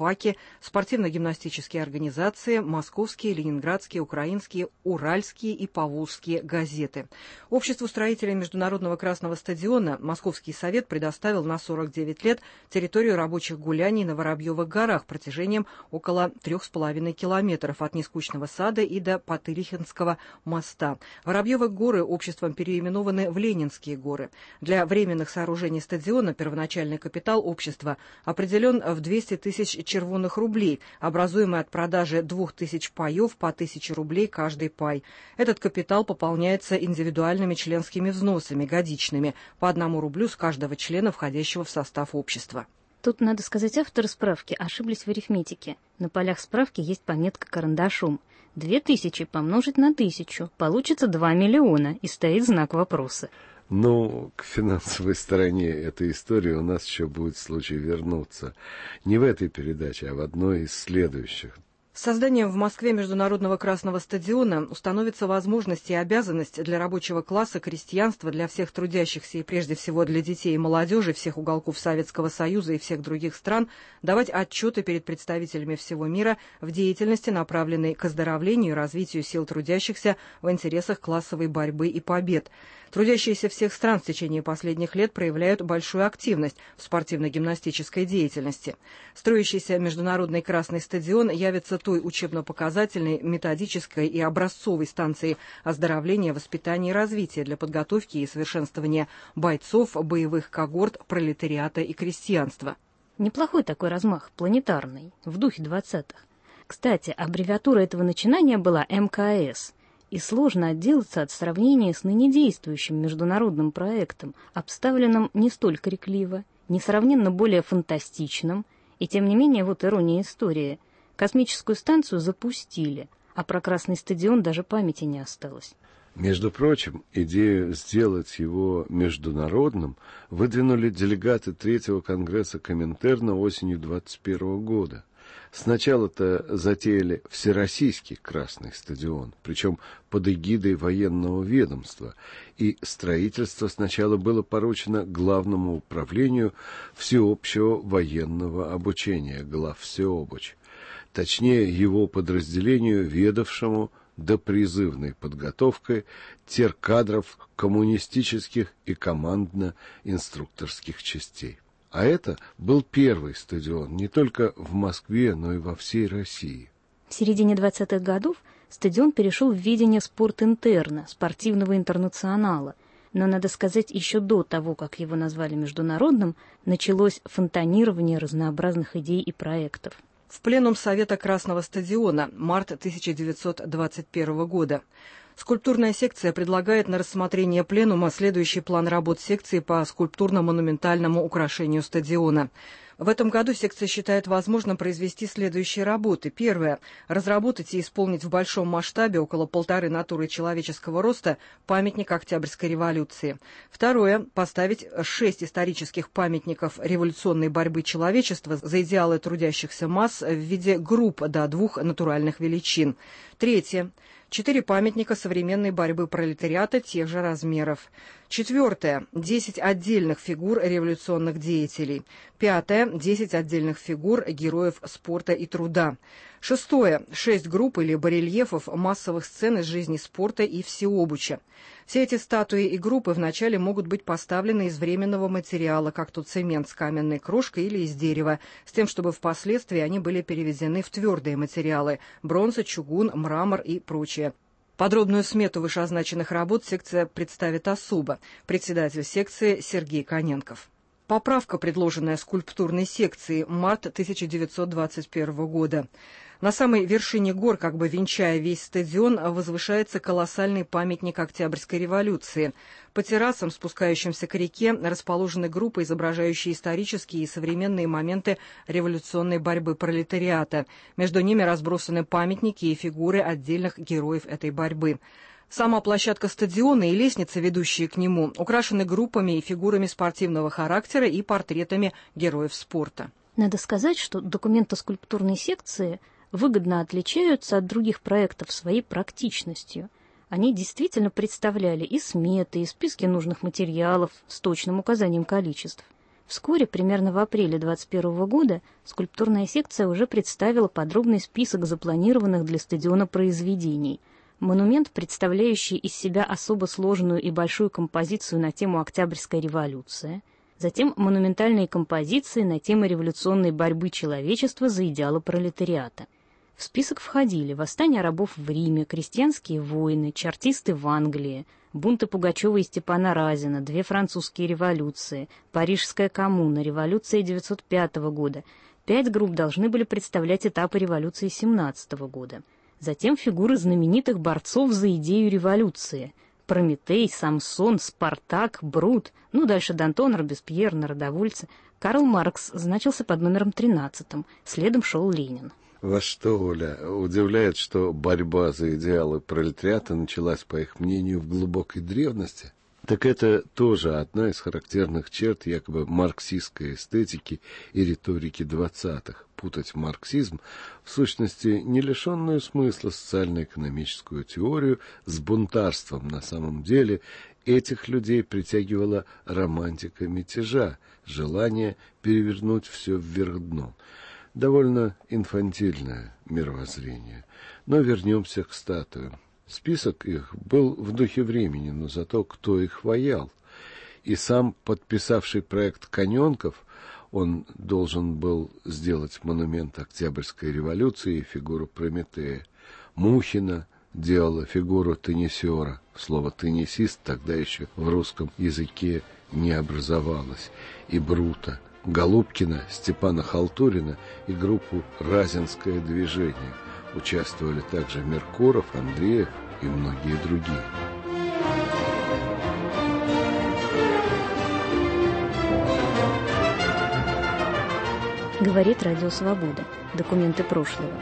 ФАКи, спортивно-гимнастические организации, московские, ленинградские, украинские, уральские и поволжские газеты. Обществу строителей Международного Красного стадиона Московский совет предоставил на 49 лет территорию рабочих гуляний на Воробьевых горах протяжением около 3,5 километров от Нескучного сада и до Потырихинского моста. Воробьевы горы обществом переименованы в Ленинские горы. Для временных сооружений стадиона первоначальный капитал общества определен в 200 тысяч червоных рублей, образуемый от продажи 2000 паев по 1000 рублей каждый пай. Этот капитал пополняется индивидуальными членскими взносами, годичными, по 1 рублю с каждого члена, входящего в состав общества. Тут, надо сказать, авторы справки ошиблись в арифметике. На полях справки есть пометка карандашом. 2000 помножить на 1000 получится 2 миллиона, и стоит знак вопроса. Ну, к финансовой стороне этой истории у нас еще будет случай вернуться. Не в этой передаче, а в одной из следующих. С созданием в Москве Международного Красного стадиона установится возможность и обязанность для рабочего класса, крестьянства, для всех трудящихся и прежде всего для детей и молодежи всех уголков Советского Союза и всех других стран давать отчеты перед представителями всего мира в деятельности, направленной к оздоровлению и развитию сил трудящихся в интересах классовой борьбы и побед. Трудящиеся всех стран в течение последних лет проявляют большую активность в спортивно-гимнастической деятельности. Строящийся Международный Красный стадион явится той учебно-показательной, методической и образцовой станцией оздоровления, воспитания и развития для подготовки и совершенствования бойцов, боевых когорт, пролетариата и крестьянства. Неплохой такой размах, планетарный, в духе 20-х. Кстати, аббревиатура этого начинания была МКС. И сложно отделаться от сравнения с ныне действующим международным проектом, обставленным не столь крикливо, несравненно более фантастичным, и тем не менее, вот ирония истории, космическую станцию запустили, а про Красный стадион даже памяти не осталось. Между прочим, идею сделать его международным выдвинули делегаты Третьего конгресса Коминтерна осенью 1921 года. Сначала-то затеяли Всероссийский Красный стадион, причем под эгидой военного ведомства, и строительство сначала было поручено Главному управлению всеобщего военного обучения, главвсеобуч, точнее его подразделению, ведавшему допризывной подготовкой теркадров коммунистических и командно-инструкторских частей. А это был первый стадион не только в Москве, но и во всей России. В середине 20-х годов стадион перешел в ведение Спортинтерна, спортивного интернационала. Но, надо сказать, еще до того, как его назвали международным, началось фонтанирование разнообразных идей и проектов. В пленум Совета Красного стадиона, март 1921 года. Скульптурная секция предлагает на рассмотрение пленума следующий план работ секции по скульптурно-монументальному украшению стадиона. В этом году секция считает возможным произвести следующие работы. Первое. Разработать и исполнить в большом масштабе, около 1,5 натуры человеческого роста, памятник Октябрьской революции. Второе. Поставить 6 исторических памятников революционной борьбы человечества за идеалы трудящихся масс в виде групп до 2 натуральных величин. Третье. 4 памятника современной борьбы пролетариата тех же размеров. Четвертое. 10 отдельных фигур революционных деятелей. Пятое. 10 отдельных фигур героев спорта и труда. Шестое. 6 групп или барельефов массовых сцен из жизни спорта и всеобуча. Все эти статуи и группы вначале могут быть поставлены из временного материала, как то цемент с каменной крошкой или из дерева, с тем, чтобы впоследствии они были переведены в твердые материалы – бронза, чугун, мрамор и прочее. Подробную смету вышеозначенных работ секция представит особо. Председатель секции Сергей Коненков. Поправка, предложенная скульптурной секцией, март 1921 года. На самой вершине гор, как бы венчая весь стадион, возвышается колоссальный памятник Октябрьской революции. По террасам, спускающимся к реке, расположены группы, изображающие исторические и современные моменты революционной борьбы пролетариата. Между ними разбросаны памятники и фигуры отдельных героев этой борьбы. Сама площадка стадиона и лестницы, ведущие к нему, украшены группами и фигурами спортивного характера и портретами героев спорта. Надо сказать, что документы скульптурной секции выгодно отличаются от других проектов своей практичностью. Они действительно представляли и сметы, и списки нужных материалов с точным указанием количеств. Вскоре, примерно в апреле 2021 года, скульптурная секция уже представила подробный список запланированных для стадиона произведений. Монумент, представляющий из себя особо сложную и большую композицию на тему Октябрьской революции, затем монументальные композиции на тему революционной борьбы человечества за идеалы пролетариата. В список входили восстание рабов в Риме, крестьянские войны, чартисты в Англии, бунты Пугачева и Степана Разина, две французские революции, Парижская коммуна, революция 1905 года. 5 групп должны были представлять этапы революции 1917 года. Затем фигуры знаменитых борцов за идею революции. Прометей, Самсон, Спартак, Брут, дальше Д'Антон, Робеспьер, народовольцы. Карл Маркс значился под номером 13, следом шел Ленин. Вас что, Оля, удивляет, что борьба за идеалы пролетариата началась, по их мнению, в глубокой древности? Так это тоже одна из характерных черт якобы марксистской эстетики и риторики 20-х. Путать марксизм, в сущности, не лишенную смысла социально-экономическую теорию с бунтарством. На самом деле этих людей притягивала романтика мятежа, желание перевернуть все вверх дном. Довольно инфантильное мировоззрение. Но вернемся к статуям. Список их был в духе времени, но зато кто их ваял. И сам подписавший проект Каненков, он должен был сделать монумент Октябрьской революции и фигуру Прометея. Мухина делала фигуру теннисера. Слово «теннисист» тогда еще в русском языке не образовалось. И Брута, Голубкина, Степана Халтурина и группу «Разинское движение». Участвовали также Меркуров, Андреев и многие другие. Говорит Радио Свобода. Документы прошлого.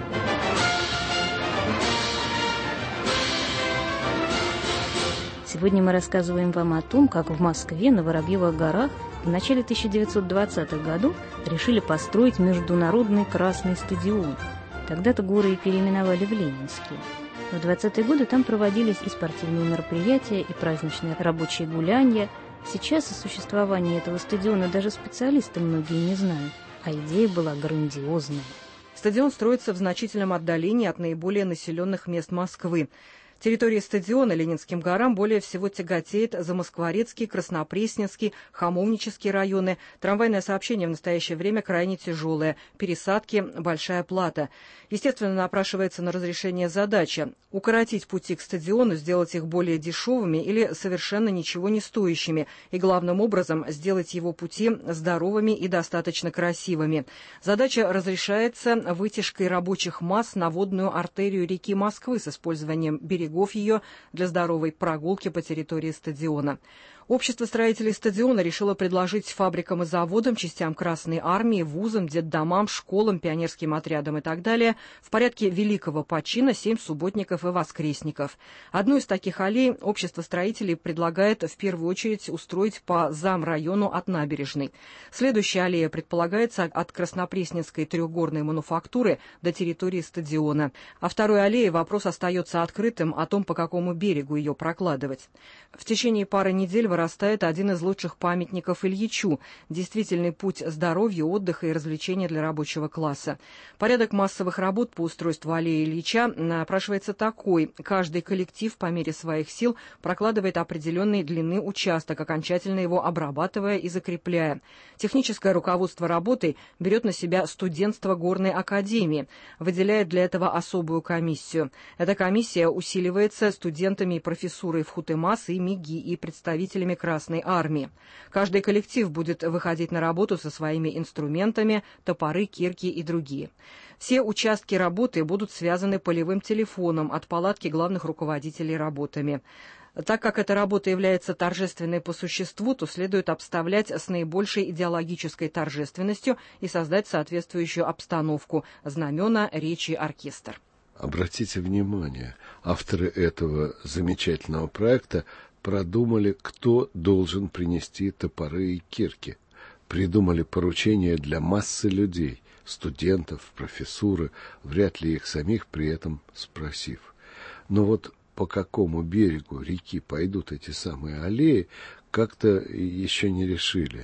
Сегодня мы рассказываем вам о том, как в Москве на Воробьевых горах в начале 1920-х годов решили построить Международный Красный стадион. Тогда-то горы и переименовали в Ленинские. В 20-е годы там проводились и спортивные мероприятия, и праздничные рабочие гулянья. Сейчас о существовании этого стадиона даже специалисты многие не знают, а идея была грандиозная. Стадион строится в значительном отдалении от наиболее населенных мест Москвы. Территория стадиона Ленинским горам более всего тяготеет Замоскворецкий, Краснопресненский, Хамовнические районы. Трамвайное сообщение в настоящее время крайне тяжелое. Пересадки, Большая Плата. Естественно, напрашивается на разрешение задача – укоротить пути к стадиону, сделать их более дешевыми или совершенно ничего не стоящими, и главным образом сделать его пути здоровыми и достаточно красивыми. Задача разрешается вытяжкой рабочих масс на водную артерию реки Москвы с использованием берегов ее для здоровой прогулки по территории стадиона. Общество строителей стадиона решило предложить фабрикам и заводам, частям Красной Армии, вузам, детдомам, школам, пионерским отрядам и так далее в порядке великого почина 7 субботников и воскресников. Одну из таких аллей общество строителей предлагает в первую очередь устроить по замрайону от набережной. Следующая аллея предполагается от Краснопресненской трехгорной мануфактуры до территории стадиона. А второй аллее вопрос остается открытым о том, по какому берегу ее прокладывать. В течение пары недель вырастает один из лучших памятников Ильичу, действительный путь здоровья, отдыха и развлечения для рабочего класса. Порядок массовых работ по устройству аллеи Ильича напрашивается такой. Каждый коллектив по мере своих сил прокладывает определенной длины участок, окончательно его обрабатывая и закрепляя. Техническое руководство работой берет на себя студентство горной академии, выделяет для этого особую комиссию. Эта комиссия усиливается студентами и профессурой ФХУТЭМАС и МИГИ и представителями Красной Армии. Каждый коллектив будет выходить на работу со своими инструментами, топоры, кирки и другие. Все участки работы будут связаны полевым телефоном от палатки главных руководителей работами. Так как эта работа является торжественной по существу, то следует обставлять с наибольшей идеологической торжественностью и создать соответствующую обстановку – знамена, речи, оркестр. Обратите внимание, авторы этого замечательного проекта продумали, кто должен принести топоры и кирки. Придумали поручения для массы людей, студентов, профессуры, вряд ли их самих при этом спросив. Но вот по какому берегу реки пойдут эти самые аллеи, как-то еще не решили.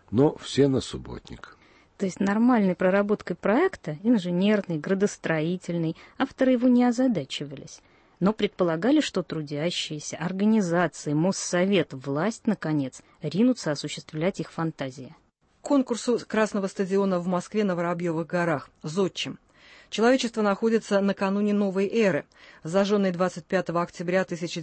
но все на субботник. То есть нормальной проработкой проекта, инженерный, градостроительный, авторы его не озадачивались, но предполагали, что трудящиеся, организации, Моссовет, власть, наконец, ринутся осуществлять их фантазии. К конкурсу Красного стадиона в Москве на Воробьевых горах. Зодчим. Человечество находится накануне новой эры. Зажженный 25 октября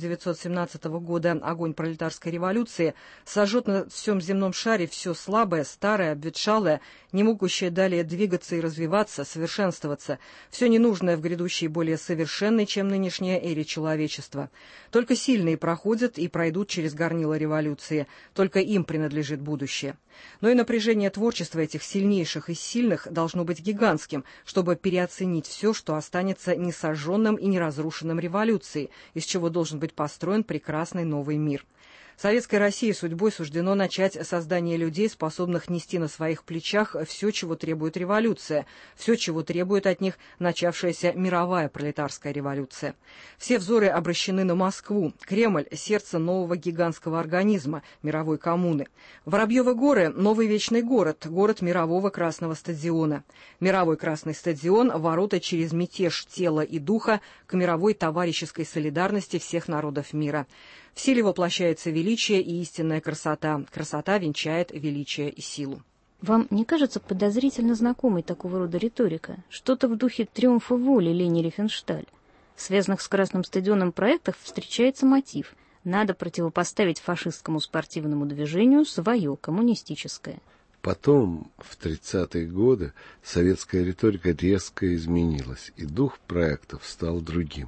1917 года огонь пролетарской революции сожжет на всем земном шаре все слабое, старое, обветшалое, не могущее далее двигаться и развиваться, совершенствоваться, все ненужное в грядущей более совершенной, чем нынешняя эре человечества. Только сильные проходят и пройдут через горнило революции, только им принадлежит будущее. Но и напряжение творчества этих сильнейших из сильных должно быть гигантским, чтобы переоценить все, что останется несожженным и неразрушенным революцией, из чего должен быть построен прекрасный новый мир. Советской России судьбой суждено начать создание людей, способных нести на своих плечах все, чего требует революция, все, чего требует от них начавшаяся мировая пролетарская революция. Все взоры обращены на Москву, Кремль – сердце нового гигантского организма, мировой коммуны. Воробьевы горы – новый вечный город, город мирового Красного стадиона. Мировой Красный стадион – ворота через мятеж тела и духа к мировой товарищеской солидарности всех народов мира. В силе воплощается величие и истинная красота. Красота венчает величие и силу. Вам не кажется подозрительно знакомой такого рода риторика? Что-то в духе «Триумфа воли» Лени Рифеншталь. В связанных с Красным стадионом проектах встречается мотив. Надо противопоставить фашистскому спортивному движению свое, коммунистическое. Потом, в 30-е годы, советская риторика резко изменилась, и дух проектов стал другим.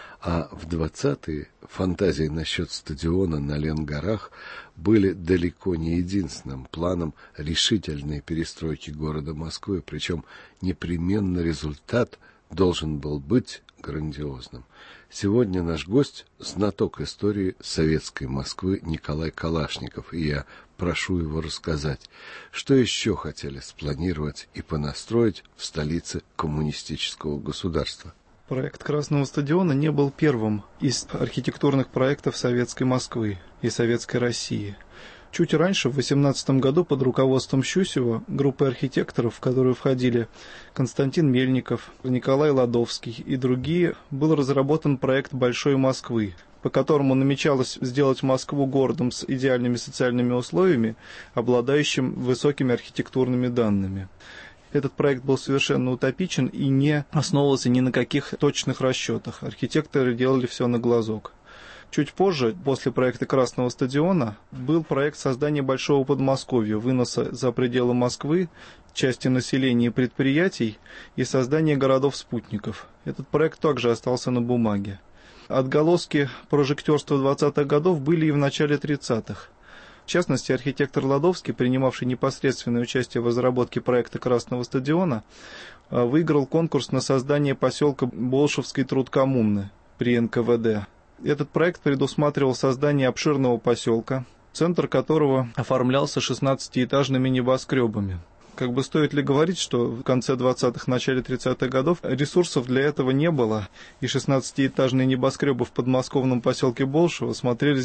А в 20-е фантазии насчет стадиона на Ленгорах были далеко не единственным планом решительной перестройки города Москвы, причем непременно результат должен был быть грандиозным. Сегодня наш гость – знаток истории советской Москвы Николай Калашников, и я прошу его рассказать, что еще хотели спланировать и понастроить в столице коммунистического государства. Проект Красного стадиона не был первым из архитектурных проектов советской Москвы и советской России. Чуть раньше, в 18 году, под руководством Щусева, группой архитекторов, в которую входили Константин Мельников, Николай Ладовский и другие, был разработан проект Большой Москвы, по которому намечалось сделать Москву городом с идеальными социальными условиями, обладающим высокими архитектурными данными. Этот проект был совершенно утопичен и не основывался ни на каких точных расчетах. Архитекторы делали все на глазок. Чуть позже, после проекта Красного стадиона, был проект создания Большого Подмосковья, выноса за пределы Москвы части населения и предприятий и создания городов-спутников. Этот проект также остался на бумаге. Отголоски прожектерства 20-х годов были и в начале 30-х. В частности, архитектор Ладовский, принимавший непосредственное участие в разработке проекта Красного стадиона, выиграл конкурс на создание поселка Болшевской трудкоммуны при НКВД. Этот проект предусматривал создание обширного поселка, центр которого оформлялся 16-этажными небоскребами. Как бы стоит ли говорить, что в конце 20-х, начале 30-х годов ресурсов для этого не было, и 16-этажные небоскребы в подмосковном поселке Болшево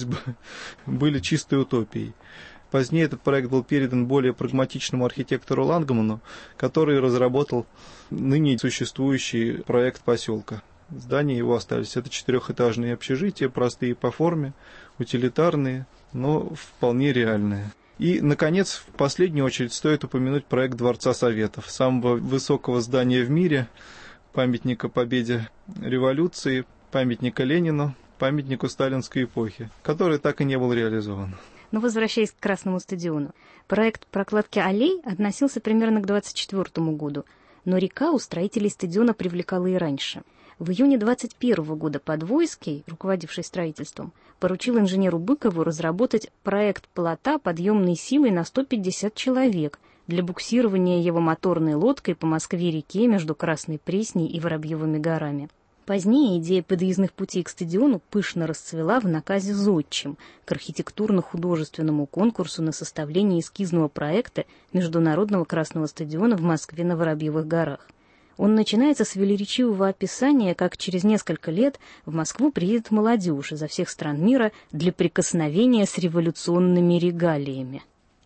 были чистой утопией. Позднее этот проект был передан более прагматичному архитектору Лангману, который разработал ныне существующий проект поселка. Здания его остались. Это 4-этажные общежития, простые по форме, утилитарные, но вполне реальные. И, наконец, в последнюю очередь стоит упомянуть проект Дворца Советов, самого высокого здания в мире, памятника победе революции, памятника Ленину, памятнику сталинской эпохи, который так и не был реализован. Но возвращаясь к Красному стадиону, проект прокладки аллей относился примерно к 1924 году, но река у строителей стадиона привлекала и раньше. В июне 1921 года Подвойский, руководивший строительством, поручил инженеру Быкову разработать проект плота подъемной силой на 150 человек для буксирования его моторной лодкой по Москве-реке между Красной Пресней и Воробьевыми горами. Позднее идея подъездных путей к стадиону пышно расцвела в наказе зодчим к архитектурно-художественному конкурсу на составление эскизного проекта Международного Красного стадиона в Москве на Воробьевых горах. Он начинается с велеречивого описания, как через несколько лет в Москву приедет молодежь изо всех стран мира для прикосновения с революционными регалиями.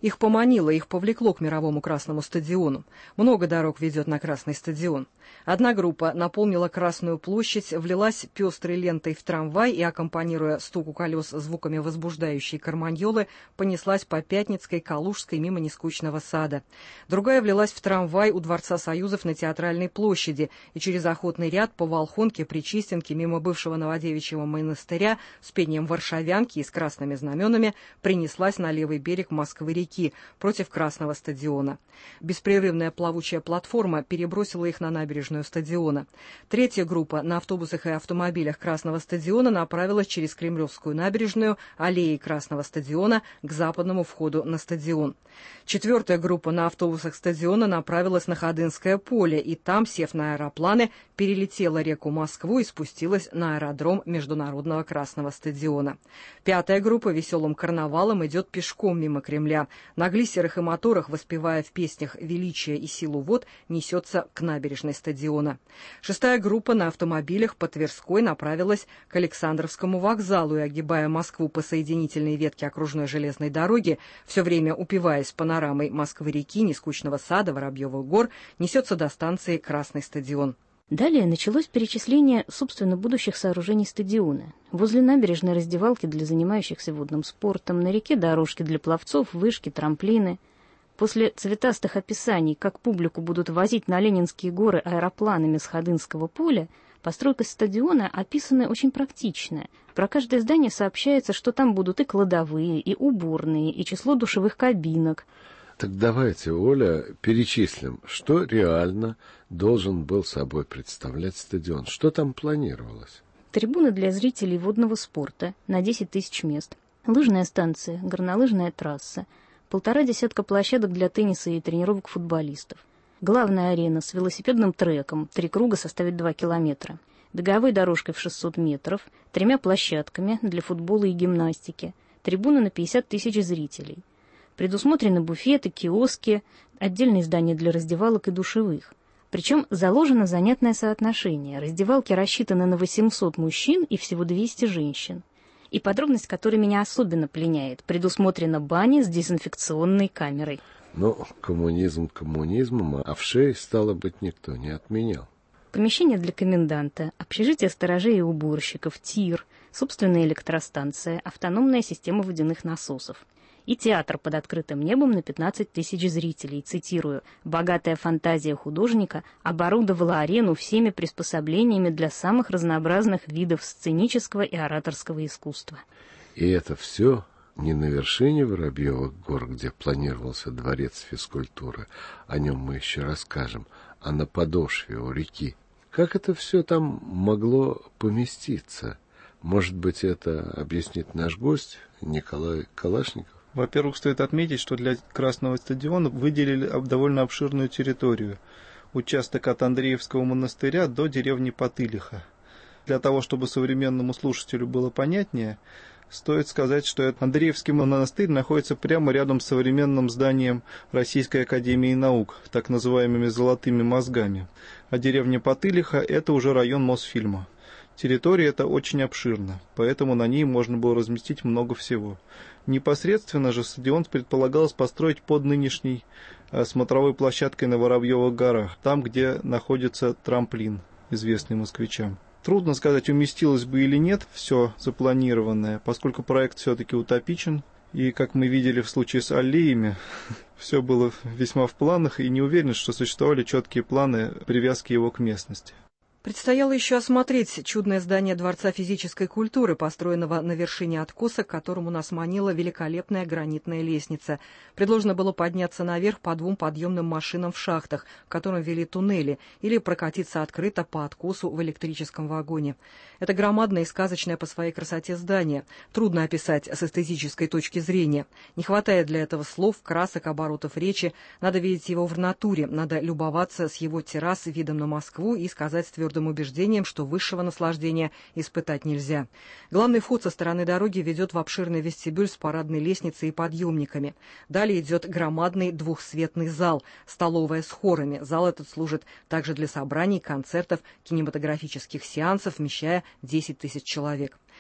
Их поманило, их повлекло к мировому Красному стадиону. Много дорог ведет на Красный стадион. Одна группа наполнила Красную площадь, влилась пестрой лентой в трамвай и, аккомпанируя стуку колес звуками возбуждающей карманьолы, понеслась по Пятницкой, Калужской мимо Нескучного сада. Другая влилась в трамвай у Дворца Союзов на Театральной площади и через Охотный ряд по Волхонке, Причистенке, мимо бывшего Новодевичьего монастыря с пением варшавянки и с красными знаменами принеслась на левый берег Москвы-реки, против Красного стадиона. Беспрерывная плавучая платформа перебросила их на набережную стадиона. Третья группа на автобусах и автомобилях Красного стадиона направилась через Кремлевскую набережную, аллеи Красного стадиона к западному входу на стадион. Четвертая группа на автобусах стадиона направилась на Ходынское поле и там, сев на аэропланы, перелетела реку Москву и спустилась на аэродром Международного Красного стадиона. Пятая группа веселым карнавалом идет пешком мимо Кремля. На глиссерах и моторах, воспевая в песнях величие и силу вод, несется к набережной стадиона. Шестая группа на автомобилях по Тверской направилась к Александровскому вокзалу и, огибая Москву по соединительной ветке окружной железной дороги, все время упиваясь панорамой Москвы-реки, Нескучного сада, Воробьевых гор, несется до станции Красный стадион. Далее началось перечисление, собственно, будущих сооружений стадиона. Возле набережной раздевалки для занимающихся водным спортом, на реке дорожки для пловцов, вышки, трамплины. После цветастых описаний, как публику будут возить на Ленинские горы аэропланами с Ходынского поля, постройка стадиона описана очень практично. Про каждое здание сообщается, что там будут и кладовые, и уборные, и число душевых кабинок. Так давайте, Оля, перечислим, что реально должен был собой представлять стадион. Что там планировалось? Трибуны для зрителей водного спорта на 10 тысяч мест, лыжная станция, горнолыжная трасса, 1,5 десятка площадок для тенниса и тренировок футболистов, главная арена с велосипедным треком, 3 круга составит 2 километра, беговой дорожкой в 600 метров, 3 площадками для футбола и гимнастики, трибуны на 50 тысяч зрителей. Предусмотрены буфеты, киоски, отдельные здания для раздевалок и душевых. Причем заложено занятное соотношение. Раздевалки рассчитаны на 800 мужчин и всего 200 женщин. И подробность, которая меня особенно пленяет, предусмотрена баня с дезинфекционной камерой. Но коммунизм коммунизмом, а в шее, стало быть, никто не отменял. Помещение для коменданта, общежитие сторожей и уборщиков, тир, собственная электростанция, автономная система водяных насосов. И театр под открытым небом на 15 тысяч зрителей, цитирую, «богатая фантазия художника оборудовала арену всеми приспособлениями для самых разнообразных видов сценического и ораторского искусства». И это все не на вершине Воробьевых гор, где планировался дворец физкультуры, о нем мы еще расскажем, а на подошве у реки. Как это все там могло поместиться? Может быть, это объяснит наш гость Николай Калашников? Во-первых, стоит отметить, что для Красного стадиона выделили довольно обширную территорию. Участок от Андреевского монастыря до деревни Потылиха. Для того, чтобы современному слушателю было понятнее, стоит сказать, что Андреевский монастырь находится прямо рядом с современным зданием Российской академии наук, так называемыми «золотыми мозгами». А деревня Потылиха – это уже район Мосфильма. Территория эта очень обширна, поэтому на ней можно было разместить много всего. Непосредственно же стадион предполагалось построить под нынешней смотровой площадкой на Воробьевых горах, там, где находится трамплин, известный москвичам. Трудно сказать, уместилось бы или нет все запланированное, поскольку проект все-таки утопичен, и, как мы видели в случае с аллеями, все было весьма в планах, и не уверен, что существовали четкие планы привязки его к местности. Предстояло еще осмотреть чудное здание Дворца физической культуры, построенного на вершине откоса, к которому нас манила великолепная гранитная лестница. Предложено было подняться наверх по 2 подъемным машинам в шахтах, к которым вели туннели, или прокатиться открыто по откосу в электрическом вагоне. Это громадное и сказочное по своей красоте здание. Трудно описать с эстетической точки зрения. Не хватает для этого слов, красок, оборотов речи. Надо видеть его в натуре, надо любоваться с его террас видом на Москву и сказать с твердым убеждением, что высшего наслаждения испытать нельзя. Главный вход со стороны дороги ведет в обширный вестибюль с парадной лестницей и подъемниками. Далее идет громадный двухсветный зал, столовая с хорами. Зал этот служит также для собраний, концертов, кинематографических сеансов, вмещая 10 тысяч человек.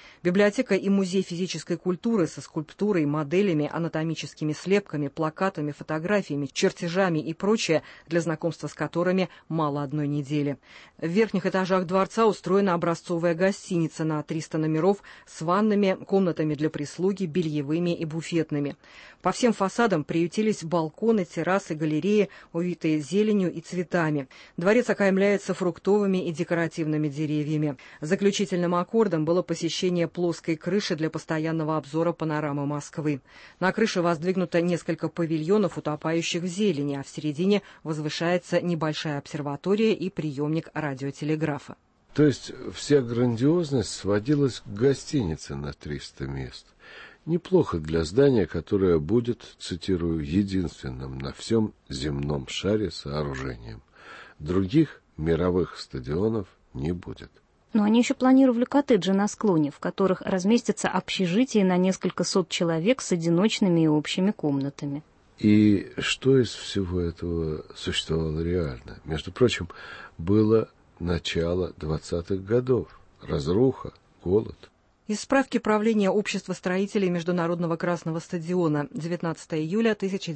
Библиотека и музей физической культуры со скульптурой, моделями, анатомическими слепками, плакатами, фотографиями, чертежами и прочее, для знакомства с которыми мало одной недели. В верхних этажах дворца устроена образцовая гостиница на 300 номеров с ваннами, комнатами для прислуги, бельевыми и буфетными. По всем фасадам приютились балконы, террасы, галереи, увитые зеленью и цветами. Дворец окаймляется фруктовыми и декоративными деревьями. Заключительным аккордом было посещение плоской крыши для постоянного обзора панорамы Москвы. На крыше воздвигнуто несколько павильонов, утопающих в зелени, а в середине возвышается небольшая обсерватория и приемник радиотелеграфа. То есть вся грандиозность сводилась к гостинице на 300 мест. Неплохо для здания, которое будет, цитирую, единственным на всем земном шаре сооружением. Других мировых стадионов не будет. Но они еще планировали коттеджи на склоне, в которых разместятся общежития на несколько сот человек с одиночными и общими комнатами. И что из всего этого существовало реально? Между прочим, было начало 20-х годов. Разруха, голод. Из справки правления Общества строителей Международного Красного стадиона 19 июля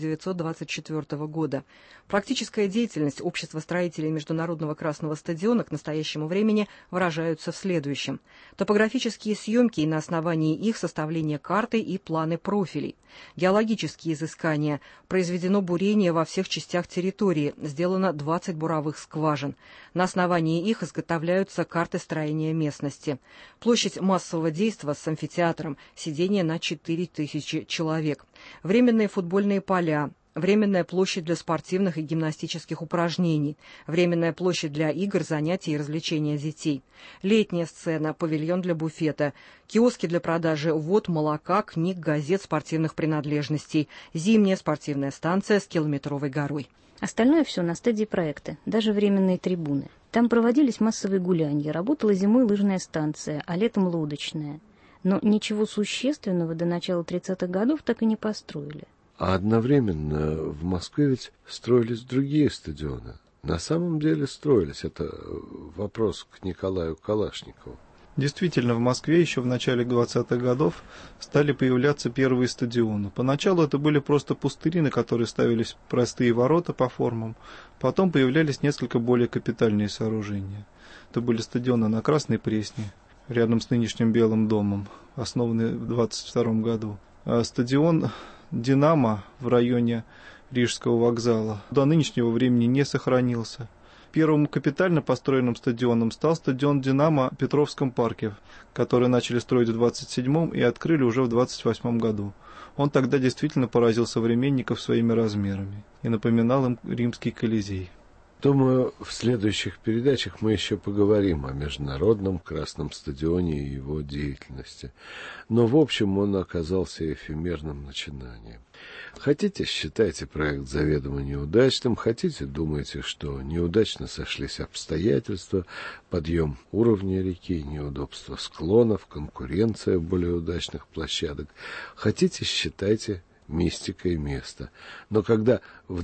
1924 года. Практическая деятельность Общества строителей Международного Красного стадиона к настоящему времени выражаются в следующем. Топографические съемки и на основании их составление карты и планы профилей. Геологические изыскания. Произведено бурение во всех частях территории. Сделано 20 буровых скважин. На основании их изготовляются карты строения местности. Площадь массового действия с амфитеатром, сидение на 4000 человек. Временные футбольные поля. Временная площадь для спортивных и гимнастических упражнений, временная площадь для игр, занятий и развлечения детей, летняя сцена, павильон для буфета, киоски для продажи вод, молока, книг, газет, спортивных принадлежностей, зимняя спортивная станция с километровой горой. Остальное все на стадии проекта, даже временные трибуны. Там проводились массовые гулянья, работала зимой лыжная станция, а летом лодочная. Но ничего существенного до начала 30-х годов так и не построили. А одновременно в Москве ведь строились другие стадионы. На самом деле строились. Это вопрос к Николаю Калашникову. Действительно, в Москве еще в начале 20-х годов стали появляться первые стадионы. Поначалу это были просто пустыри, на которые ставились простые ворота по формам. Потом появлялись несколько более капитальные сооружения. Это были стадионы на Красной Пресне, рядом с нынешним Белым домом, основанный в 22 году. Стадион «Динамо» в районе Рижского вокзала до нынешнего времени не сохранился. Первым капитально построенным стадионом стал стадион «Динамо» в Петровском парке, который начали строить в 27-м и открыли уже в 28-м году. Он тогда действительно поразил современников своими размерами и напоминал им римский Колизей. Думаю, в следующих передачах мы еще поговорим о Международном Красном стадионе и его деятельности. Но, в общем, он оказался эфемерным начинанием. Хотите, считайте проект заведомо неудачным, хотите, думайте, что неудачно сошлись обстоятельства, подъем уровня реки, неудобства склонов, конкуренция более удачных площадок. Хотите, считайте мистикой места. Но когда в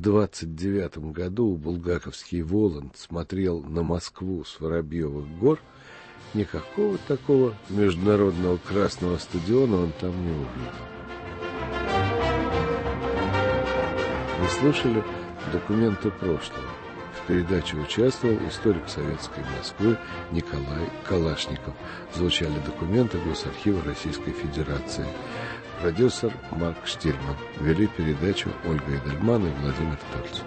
29-м году булгаковский Воланд смотрел на Москву с Воробьевых гор, никакого такого Международного Красного стадиона он там не увидел. Вы слушали «Документы прошлого». В передаче участвовал историк советской Москвы Николай Калашников. Звучали документы Госархива Российской Федерации. Продюсер Марк Штильман. Вели передачу Ольга Эдельман и Владимир Тольц.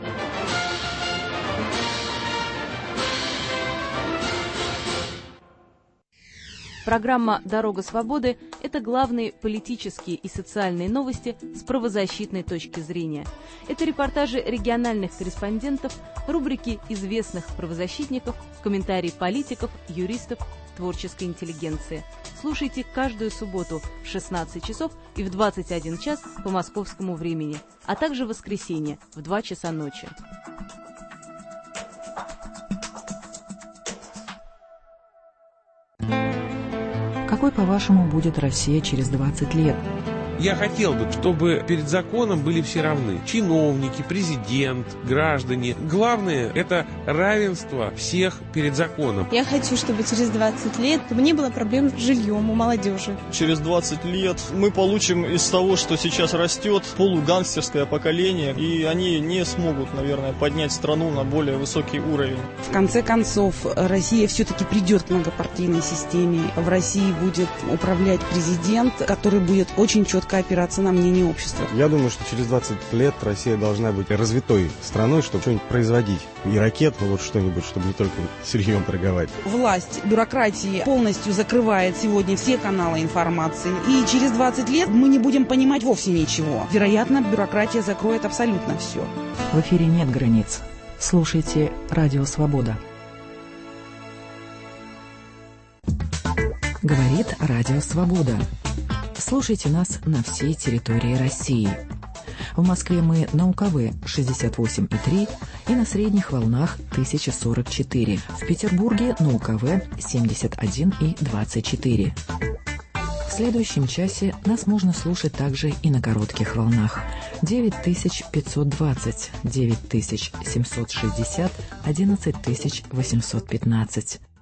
Программа «Дорога свободы» — это главные политические и социальные новости с правозащитной точки зрения. Это репортажи региональных корреспондентов, рубрики известных правозащитников, комментарии политиков, юристов, творческой интеллигенции. Слушайте каждую субботу в 16 часов и в 21 час по московскому времени, а также в воскресенье в 2 часа ночи. Какой, по-вашему, будет Россия через 20 лет? Я хотел бы, чтобы перед законом были все равны. Чиновники, президент, граждане. Главное – это равенство всех перед законом. Я хочу, чтобы через 20 лет не было проблем с жильем у молодежи. Через 20 лет мы получим из того, что сейчас растет, полугангстерское поколение, и они не смогут, наверное, поднять страну на более высокий уровень. В конце концов, Россия все-таки придет к многопартийной системе. В России будет управлять президент, который будет очень четко опираться на мнение общества. Я думаю, что через 20 лет Россия должна быть развитой страной, чтобы что-нибудь производить. Не ракет, но вот что-нибудь, чтобы не только сырьем торговать. Власть бюрократии полностью закрывает сегодня все каналы информации. И через 20 лет мы не будем понимать вовсе ничего. Вероятно, бюрократия закроет абсолютно все. В эфире нет границ. Слушайте «Радио Свобода». Говорит «Радио Свобода». Слушайте нас на всей территории России. В Москве мы на УКВ 68,3 и на средних волнах 1044. В Петербурге на УКВ 71,24. В следующем часе нас можно слушать также и на коротких волнах 9520, 9760, 11815.